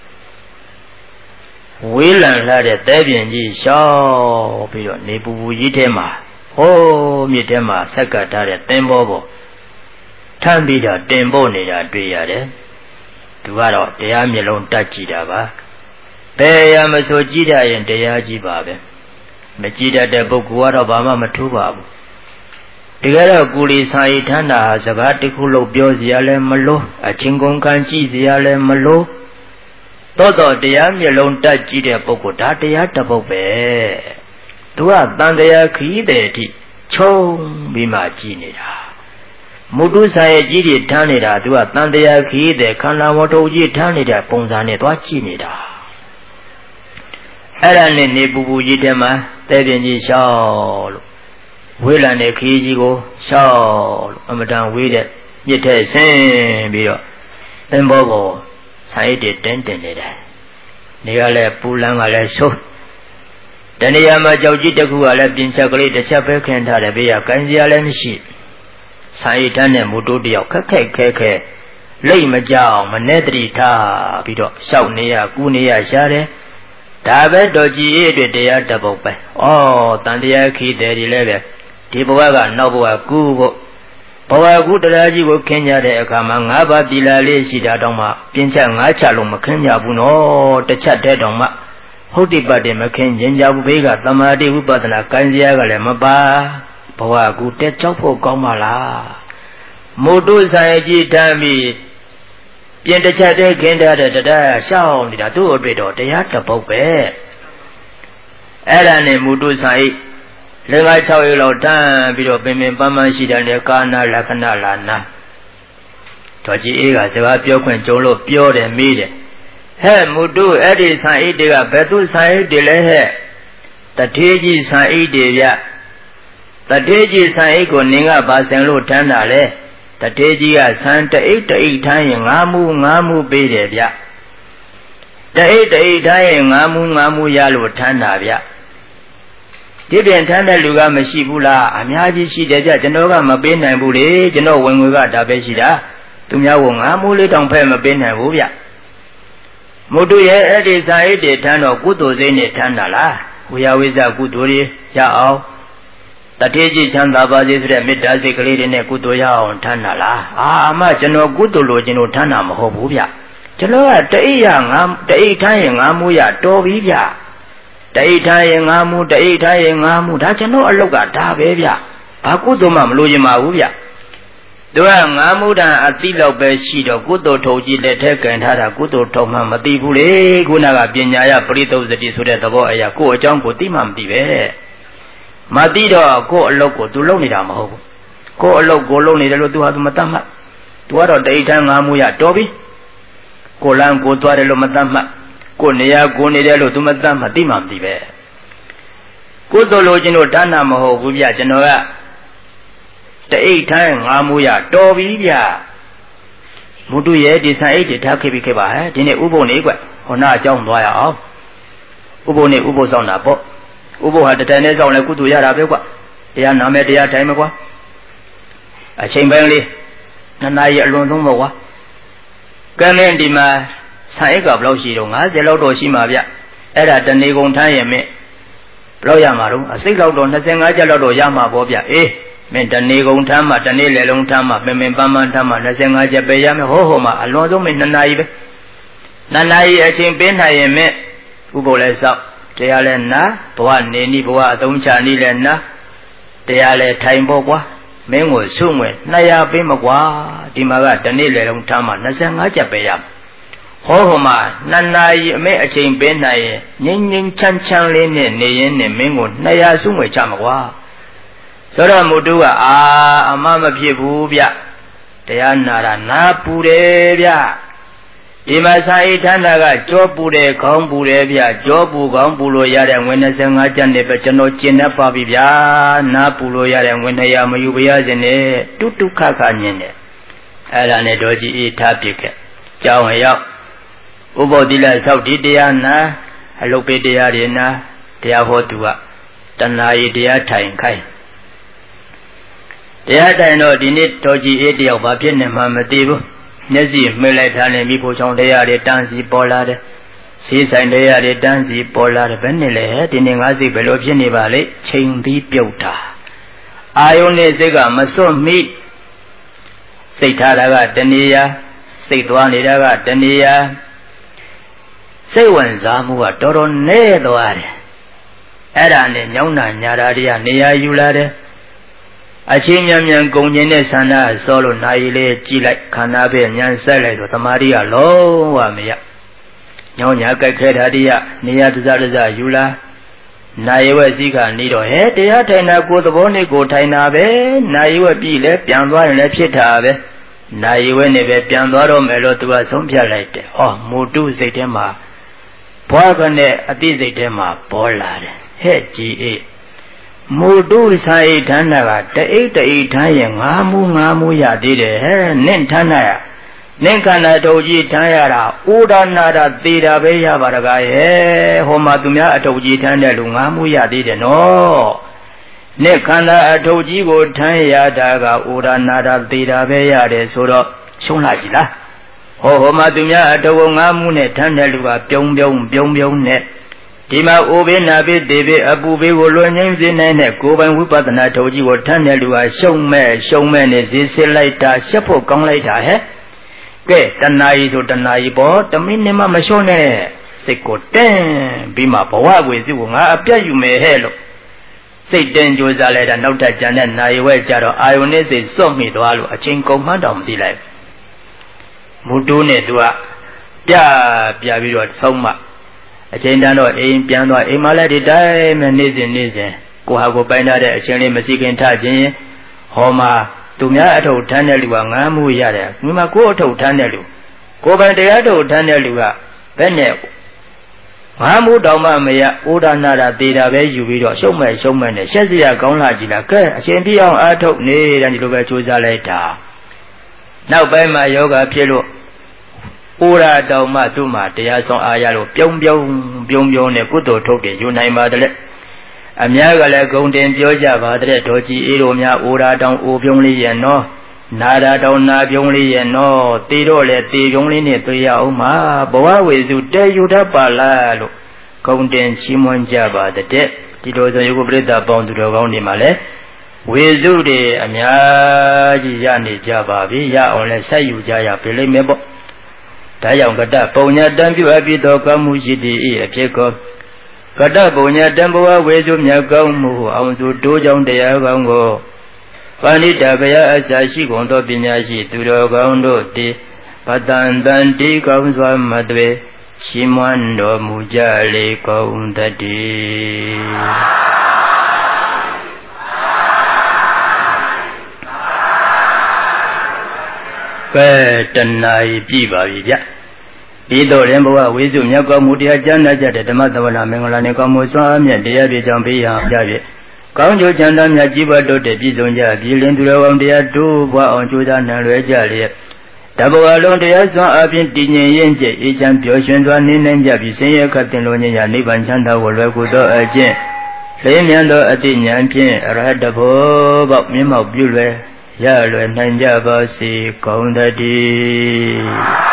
ဝေးလံလာတဲ့တဲပြင်ကြီးရှောက်ပြီးတော့နေပူပူကြီးထဲမှာဟိုးမြစ်ထဲမှာဆက်ကပ်ထားတဲ့သင်္ဘောပေါ်ထမ်းပြီးတော့တင်ပို့နေတာတွေ့ရတယ်သူကတော့တရားမျက်လုံးတက်ကြည့်တာပါဘယ်ရမဆိုကြည့်ရရင်တရားကြီးပါပဲမကြည့်တတ်တဲ့ပုဂ္ဂိုလ်ကတော့ဘာမှမထူးပါဘူးဒီကတော့ကူလီစာရီထမ်းတာဟာစကားတစ်ခုလုံးပြောစရာလည်းမလိုအချင်းကုန်ခံကြည့်စရာလည်းမလိုတော့တရားမျက်လုံးတက်ကြည့်တဲ့ပုဂ္ဂိုလ်ဒါတရားတစ်ပုဒ်ပဲသူကတန်တရားခရီးတဲ့အထိခြုံပြီးမှကြည့်နေတာမုတုဆိုင်ရဲ့ကြီးတွေထမ်းနေတာသူကတန်တရားခီးတဲ့ခန္ဓာဝတ္ထုကြီးထမ်းနေတဲ့ပုံစံနဲ့သွားကြည့်နေတာအဲ့ဒါနဲ့နေပူပူကြီးထဲမှာတဲပြင်းကြီးရှောက်လို့ဝေးလံတဲ့ခီးကြီးကိုရှောက်လို့အမတန်ဝေးတဲ့မြစ်ထဲဆင်းပြီးတော့သင်္ဘောကိုဆိုင်တွေတင်းတင်နေတယ်နေကလည်းပူလန်းကလည်းဆိုးတဏှာမှာကြောက်ကြီးတစ်ခုကလည်းပြင်ချက်ကလေးတစ်ချက်ပဲခင်းထားတယ်ဘေးကကိုင်းစရာလည်းမရှိဆိုင်တန်းနဲ့မူတိုးတယောက်ခက်ခဲလိတ်မကြအောင်မနဲ့တတိထားပြီးတော့ရှောက်နေရကူးနေရရှားတယ်ဒါပဲတော်ကြီးရဲ့အတွက်တရားတပုတ်ပဲဩတန်တရားခီးတယ်ဒီလည်းပဲဒီဘဝကနောက်ဘဝကူးဖို့ဘဝကူးတရားကြီးကိုခင်းကြတဲ့အခါမှာ၅ပါးသီလလေးရှိတာတောင်မှပြင်ချက်၅ချက်လုံးမခင်းကြဘူးနော်တစ်ချက်တည်းတောင်မှဟုတ်တိပတ်တယ်မခင်းရင်ကြဘူးဘေးကသမာဓိဝိပဿနာကိုင်းစရာကလည်းမပါဘဝကူတက်ကြောက်ဖို့ကောင်းပါလားမုတုဆိုင်ကြည်တမ်းပြီးပြင်တစ်ချက်တည်းခင်းထားတဲ့တရားရှောင်းနေတာသူ့အတွေ့တော့တရားတပုတ်ပဲအဲ့ဒါနဲ့မုတုဆိုင်လင်္ကာ6ရက်လောက်တန်းပြီးတော့ပင်ပန်းပန်းရှိတဲ့ကာနာလက္ခဏာလာနာတော်ကြီးအေးကစကားပြောခွင့်ကြုံလို့ပြောတယ်မေးတယ်ဟဲ့မုတုအဲ့ဒီဆိုင်အိတ်တွေကဘယ်သူဆိုင်အိတ်တွေလဲဟဲ့တထေးကြီးဆိုင်အိတ်တွေဗျတထေးကြီးဆိုင်အိတ်ကိုနင်ကဘာဆင်လို့ထမ်းတာလဲတထေးကြီးကဆန်တအိတ်တအိတ်ထမ်းရင်၅မူပေးတယ်ဗျတအိတ်တအိတ်ထမ်းရင်၅မူရလို့ထမ်းတာဗျဒီပြင်ထမ်းတဲ့လူကမရှိဘူးလားအများကြီးရှိတယ်ဗျကျွန်တော်ကမပေးနိုင်ဘူးလေကျွန်တော်ဝင်ငွေကဒါပဲရှိတာသူများက၅မူလေးတောင်ဖဲမပေးနိုင်ဘူးဗျမုတုရဲ့အဲ့ဒီစာအိတ်တွေထမ်းတော့ကုသိုလ်စိတ်နဲ့ထမ်းတာလားဝိယဝိဇကုသိုလ်တွေရအောင်တထေးကြီးချမ်းသာပါစေဆိုတဲ့မေတ္တာစိတ်ကလေးတွေနဲ့ကုသိုလ်ရအောင်ထမ်းတာလားအမကျွန်တော်ကုသိုလ်လိုချင်လို့ထမ်းတာမဟုတ်ဘူးဗျကျွန်တော်ကတအိတ်ထမ်းရင်၅မူရတော်ပြီဗျတအိတ်ထမ်းရင်၅မူတအိတ်ထမ်းရင်၅မူဒါကျွန်တော်အလောက်ကဒါပဲဗျဘာကုသိုလ်မှမလိုချင်ပါဘူးဗျသူက၅မူတန်အတိလောက်ပဲရှိတော့ကုသိုလ်ထုံကြီးလက်ထက်ကင်ထားတာကုသိုလ်ထုံမှမသိဘူးလေခုနကပညာရပရိသုဇတိဆိုတဲ့သဘောအရာကိုယ့်အကြောင်းကိုသိမှမသိပဲမသိတော့ကိုယ့်အလုပ်ကိုသူလုပ်နေတာမဟုတ်ဘူးကိုယ့်အလုပ်ကိုလုပ်နေတယ်လို့သူဟာသူမတတ်မှတ်သူကတော့တိတ်ထန်း၅မူရတော်ပြီကိုလန်းကိုသွားတယ်လို့မတတ်မှတ်ကိုနေရာကိုနေတယ်လို့သူမတတ်မှတ်သိမှမသိပဲကုသိုလ်လိုချင်လို့ဒါနမဟုတ်ဘူးဗျကျွန်တော်ကတအိတ်ထန်း၅မူရတော်ပြီဗျမုတုရဲ့ဒီဆိုင်အိတ်တွေထားခဲ့ပြီးခဲ့ပါဟဲ့ဒီနေ့ဥပုပ်နေကွဟောနာအကြောင်းသွားရအောင်ဥပုပ်နေဥပုပ်ဆောင်တာပေါ့ဥပုပ်ဟာတတိုင်နဲ့ဆောင်လဲကုသိုလ်ရတာပဲကွတရားနာမယ်တရားတိုင်းပဲကွအချိန်ပိုင်းလေး2 နာရီအလွန်ဆုံးပေါ့ကွကဲမင်းဒီမှာဆိုင်အိတ်ကဘယ်လောက်ရှိတော့50လောက်တော့ရှိမှာဗျအဲ့ဒါတနေကုန်ထမ်းရင်မင်းဘယ်လောက်ရမှာတော့အစိတ်လောက်တော့25ကျပ်လောက်တော့ရမှာပေါ့ဗျအေးမင်းတနေကုန်ထမ်းမှတနေ့လေလုံးထမ်းမှပင်ပန်းထမ်းမှ25ကျပ်ပဲရမယ်ဟောမှာအလွန်ဆုံးမင်း2 နာရီပဲ2 နာရီအချိန်ပေးနိုင်ရင်မင်းဥပုပ်လဲစောက်တရားလဲနာဘဝနေနီးဘဝအသုံးချနီးလဲနာတရားလဲထိုင်ပေါ့ကွာမင်းကိုစုငွေ200ပေးမကွာဒီမှာကတနေ့လေလုံးထမ်းမှ25ကျပ်ပဲရမယ်ဟောမှာ2 နာရီအမေအချိန်ပေးနိုင်ရင်ငြိမ်ချမ်းလေးနဲ့နေရင်နဲ့မင်းကို200စုငွေချမှာကွာဆိုတော့မုတုကအမမဖြစ်ဘူးဗျတရားနာတာနာပူတယ်ဗျဒီမှာဆိုင်ဌာနကကြောပူတယ်ခေါင်းပူတယ်ဗျကြောပူခေါင်းပူလို့ရတဲ့ငွေ25ကျပ်နဲ့ပဲကျွန်တော်ကျင်တတ်ပါပြီဗျာနာပူလို့ရတဲ့ငွေ200မယူပါရစေနဲ့တုတုခခညင်တယ်အဲ့ဒါနဲ့တော်ကြီးအေးထားပြခဲ့ကြောင်းရောက်ဥပုသ်သီလဆောက်ဒီတရားနာအလုတ်ပေးတရားတွေနာတရားဟောသူကတဏှာရီတရားထိုင်ခိုင်းတရားတိုင်တော့ဒီနေ့တော်ကြီးအေးတယောက်ဘာဖြစ်နေမှမသိဘူးမျက်စိမှိတ်လိုက်တာနဲ့မိဖို့ချောင်းတရားတွေတန်းစီပေါ်လာတယ်ဆေးဆိုင်တရားတွေတန်းစီပေါ်လာတယ်ဘယ်နဲ့လဲဒီနေ့ငါစိတ်ဘယ်လိုဖြစ်နေပါလဲချိန်ပြီးပြုတ်တာအာယုန်နဲ့စိတ်ကမစွန့်မိစိတ်ထားတာကတဏှာစိတ်သွားနေတာကတဏှာစိတ်ဝင်စားမှုကတော်တော်နည်းသွားတယ်အဲ့ဒါနဲ့ညောင်းတာညာတာတွေကနေရာယူလာတယ်အချင်းမြန်ကုန်ကျင်တဲ့ဆန္ဒစောလို့နိုင်လေးကြည့်လိုက်ခန္ဓာပဲညံဆက်လိုက်တော့တမာတိကလုံးဝမရညောင်းညာကြိုက်ခဲတာတည်းကနေရာတစယူလာ Naye wa zika nido he te ya taina ko the bone go taina be naye wa pi le pian twa le phit tha be naye wa ne be pian twa do me lo tu wa song phat lai de ho mutu siat the ma bwa ka ne ati siat the ma paw la de he ji e mutu sai thana ga tai than ye nga mu ya de he nin thana ya nin khana thau ji than ya ra uda nada te da be ya ba da ga ye ho ma tu mya athau ji than de lu nga mu ya de no nin khana athau ji ko than ya da ga uda nada te da be ya de so do chung la ji la ho ma tu mya athau nga mu ne than de lu ga pyong neဒီမှာအိုဘေးနာဘေးဒေဘေးအပူဘေးကိုလွန်ငင်းစေနိုင်တဲ့ကိုယ်ပိုင်ဝိပဿနာထုံကြီးကိုထမ်းတဲ့လူဟာရှုံမဲ့နဲ့ဈေးစစ်လိုက်တာရှက်ဖို့ကောင်းလိုက်တာဟဲ့ကဲတဏှာကြီးဆိုတဏှာကြီးပေါ့တမိနစ်မှမလျှော့နဲ့စိတ်ကိုတင်းပြီးမှဘဝကိုစုကိုငါအပြတ်ယူမယ်ဟဲ့လို့စိတ်တင်းကြိုးစားလိုက်တာနောက်ထပ်ကြံတဲ့နာရီဝဲကြတော့အာယုန်နဲ့စိတ်စွန့်မိသွားလို့အချိန်ကုန်မှန်းတောင်မသိလိုက်မူတိုးနဲ့သူကပြပြီးတော့ဆုံးမအချိန်တန်းတော့အိမ်ပြန်သွားအိမ်မလည်းဒီတိုင်းနဲ့နေစဉ်ကိုဟာကိုပိုင်းထားတဲ့အချိန်လေးမရှိခင်ထခြင်းဟောမှာသူများအထုပ်ထမ်းတဲ့လူကငမ်းမှုရတယ်ဒီမှာကိုယ်အထုပ်ထမ်းတဲ့လူကိုယ်ပိုင်တရားထုပ်ထမ်းတဲ့လူကဘယ်နဲ့ငမ်းမှုတောင်မှမရဩဒါနာတာတေတာပဲယူပြီးတော့ရှုံးမဲ့နဲ့ရှက်စရာကောင်းလာကြည်လားကဲအချိန်ပြည့်အောင်အထုပ်နေတဲ့ဒီလိုပဲကြိုးစားလိုက်တာနောက်ပိုင်းမှာယောဂဖြစ်လို့ဩရာတောင်မှသူ့မှာတရားဆောင်အားရလို့ပြုံးနဲ့ကုသိုလ်ထုတ်တယ်ယူနိုင်ပါတယ်အများကလည်းဂုံတင်ပြောကြပါတယ်ဒေါ်ကြီးအေးတို့များဩရာတောင်အိုပြုံးလေးရဲ့နော်နာရာတောင်နာပြုံးလေးရဲ့နော်တေတော့လေတေပြုံးလေးနဲ့တွေ့ရအောင်မှာဘဝဝေစုတဲယူတတ်ပါလားလို့ဂုံတင်ချီးမွမ်းကြပါတယ်ဒီလိုဆိုယုဂပရိသတ်ပေါင်းသူတော်ကောင်းတွေမှာလည်းဝေစုတွေအများကြီးရနေကြပါပြီရအောင်လဲဆက်ယူကြရပြီလိမ့်မယ်ပေါ့ဒါကြောင့်ကတ္တပုံညာတံပြုအပ်ပြီးသောကောင်းမှုရှိသည့်အဖြစ်ကိုကတ္တပုံညာတံဘဝဝေစုမြတ်ကောင်းမှုအောင်စုတိုးကြောင့်တရားကောင်းကိုပါဏိတဗျာအစာရှိကုန်သောပညာရှိသူတော်ကောင်းတို့တည်ပတန်တန်တိကောင်းစွာမသွေရှိမွန်းတော်မူကြလေကုန်တည်းကဲတဏှာကြီးပြပါပြီဗျပြီးတော့ရင်ဘဝဝိစုမြတ်ကောင်းမှုတရားကျမ်းသာကြတဲ့ဓမ္မသဝနာမင်္ဂလာနဲ့ကောင်းမှုစွာအမြတ်တရားပြကြောင်းပေးရကြပြီကောင်းကျိုးချမ်းသာမြတ်ကြီးပွားတိုးတက်ပြည့်စုံကြပြီလင်းသူတော်ကောင်းတရားတို့ဘွားအောင်ကြိုးစားနိုင်လွယ်ကြလျက်တဘဝလုံးတရားစွာအပြင်တည်ငြိမ်ရင်ကျအေးချမ်းပျော်ရွှင်စွာနေနိုင်ကြပြီဆင်းရဲခတ်တင်လို့ညညာနိဗ္ဗာန်ချမ်းသာကိုလွယ်ကူသောအကျင့်လေးမြတ်သောအတိညာဖြင့်အရဟတဘောပေါက်မျက်မှောက်ပြုလွယ်ရလွယ်နိုင်ကြပါစေကောင်းတည်း